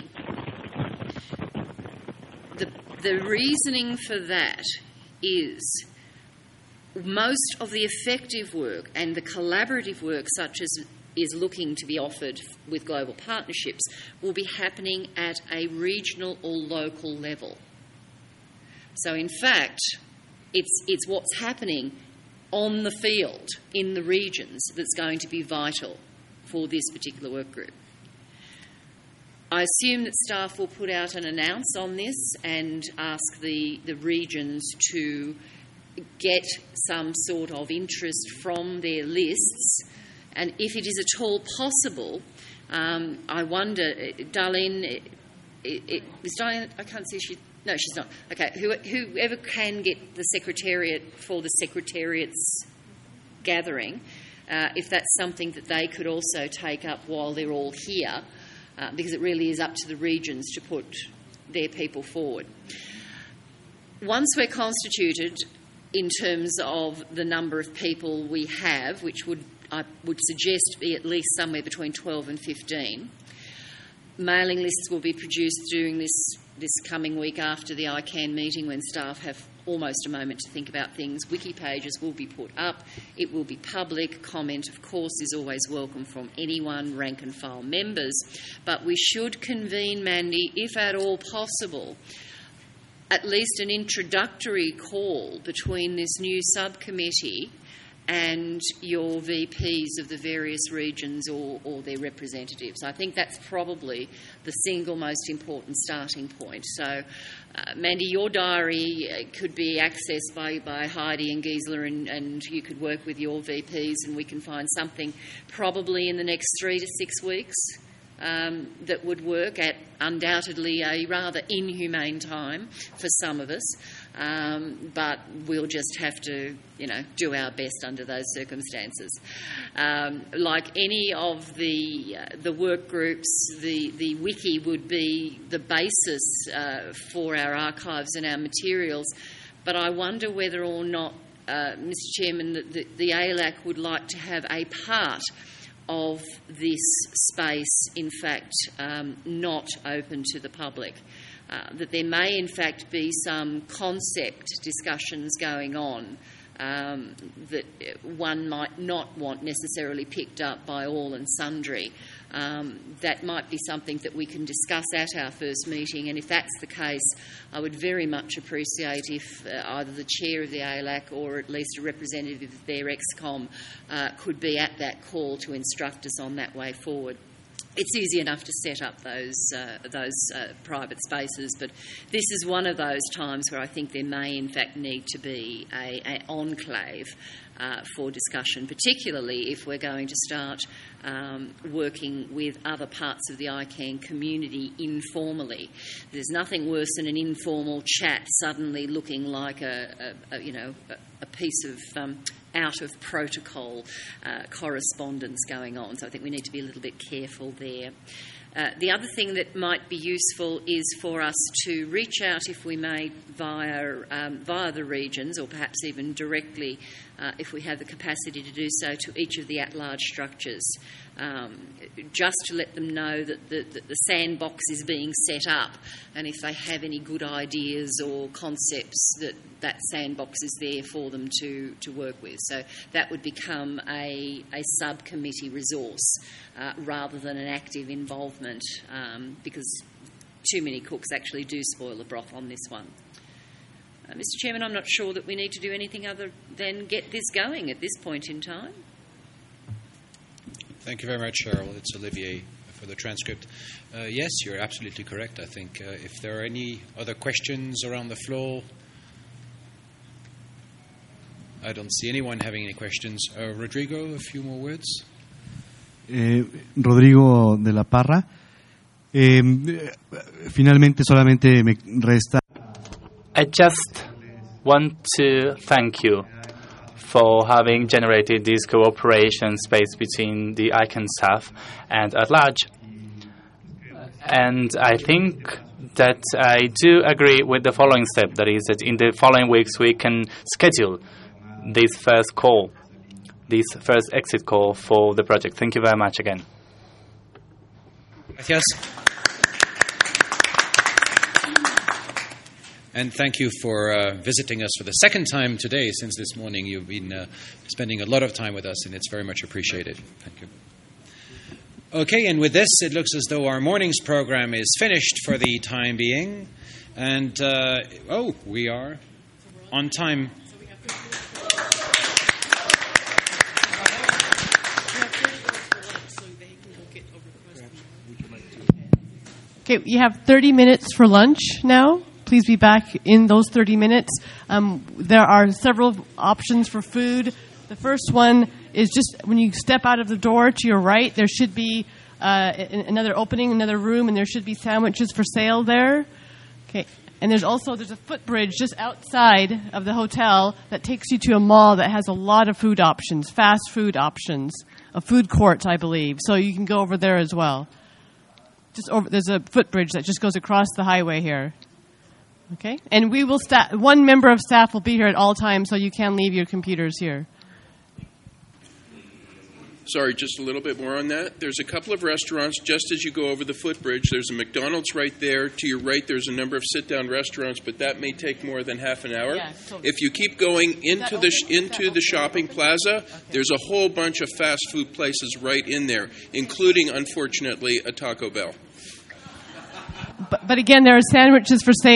The, the reasoning for that is most of the effective work and the collaborative work, such as is looking to be offered with global partnerships, will be happening at a regional or local level. So, in fact, it's, it's what's happening on the field in the regions that's going to be vital for this particular work group. I assume that staff will put out an announce on this and ask the, the regions to get some sort of interest from their lists. And if it is at all possible, um, I wonder, Darlene, it, it, is Darlene, I can't see, she, no, she's not. Okay, Who, whoever can get the Secretariat for the Secretariat's gathering, uh, if that's something that they could also take up while they're all here, uh, because it really is up to the regions to put their people forward. Once we're constituted, in terms of the number of people we have, which would I would suggest be at least somewhere between twelve and fifteen. Mailing lists will be produced during this, this coming week after the I CAN meeting, when staff have almost a moment to think about things. Wiki pages will be put up. It will be public. Comment, of course, is always welcome from anyone, rank and file members. But we should convene, Mandy, if at all possible, at least an introductory call between this new subcommittee and your V Ps of the various regions or, or their representatives. I think that's probably the single most important starting point. So, uh, Mandy, your diary could be accessed by, by Heidi and Gisela, and, and you could work with your V Ps, and we can find something probably in the next three to six weeks um, that would work at undoubtedly a rather inhumane time for some of us. Um, but we'll just have to, you know, do our best under those circumstances. Um, like any of the uh, the work groups, the, the wiki would be the basis uh, for our archives and our materials. But I wonder whether or not, uh, Mister Chairman, that the, the A L A C would like to have a part of this space, in fact, um, not open to the public. Uh, that there may in fact be some concept discussions going on um, that one might not want necessarily picked up by all and sundry. Um, that might be something that we can discuss at our first meeting, and if that's the case, I would very much appreciate if uh, either the chair of the A L A C or at least a representative of their ExCom uh, could be at that call to instruct us on that way forward. It's easy enough to set up those uh, those uh, private spaces, but this is one of those times where I think there may in fact need to be a, a enclave uh, for discussion, particularly if we're going to start um, working with other parts of the I CAN community informally. There's nothing worse than an informal chat suddenly looking like a, a, a you know a, a piece of um, out of protocol uh, correspondence going on. So I think we need to be a little bit careful there. Uh, the other thing that might be useful is for us to reach out, if we may, via um, via the regions, or perhaps even directly, uh, if we have the capacity to do so, to each of the at-large structures, um, just to let them know that the, that the sandbox is being set up, and if they have any good ideas or concepts, that that sandbox is there for them to, to work with. So that would become a, a subcommittee resource uh, rather than an active involvement, um, because too many cooks actually do spoil the broth on this one. Uh, Mister Chairman, I'm not sure that we need to do anything other than get this going at this point in time. Thank you very much, Cheryl. It's Olivier for the transcript. Uh, yes, you're absolutely correct. I think uh, if there are any other questions around the floor, I don't see anyone having any questions. Uh, Rodrigo, a few more words? Eh, Rodrigo de la Parra. Eh, finalmente solamente me resta. I just want to thank you for having generated this cooperation space between the I CAN staff and at large. And I think that I do agree with the following step, that is that in the following weeks we can schedule this first call, this first exit call for the project. Thank you very much again. Gracias. And thank you for uh, visiting us for the second time today. Since this morning, you've been uh, spending a lot of time with us, and it's very much appreciated. Thank you. Okay, and with this, it looks as though our morning's program is finished for the time being. And, uh, oh, we are on time. Okay, you have thirty minutes for lunch now. Please be back in those thirty minutes. Um, there are several options for food. The first one is just when you step out of the door to your right, there should be uh, another opening, another room, and there should be sandwiches for sale there. Okay, and there's also there's a footbridge just outside of the hotel that takes you to a mall that has a lot of food options, fast food options, a food court, I believe. So you can go over there as well. Just over, there's a footbridge that just goes across the highway here. Okay, and we will sta- one member of staff will be here at all times, so you can leave your computers here. Sorry, just a little bit more on that. There's a couple of restaurants just as you go over the footbridge. There's a McDonald's right there. To your right, there's a number of sit-down restaurants, but that may take more than half an hour. Yeah, totally. If you keep going into the sh- into the shopping plaza, okay. There's a whole bunch of fast food places right in there, including, unfortunately, a Taco Bell. But, but again, there are sandwiches for sale.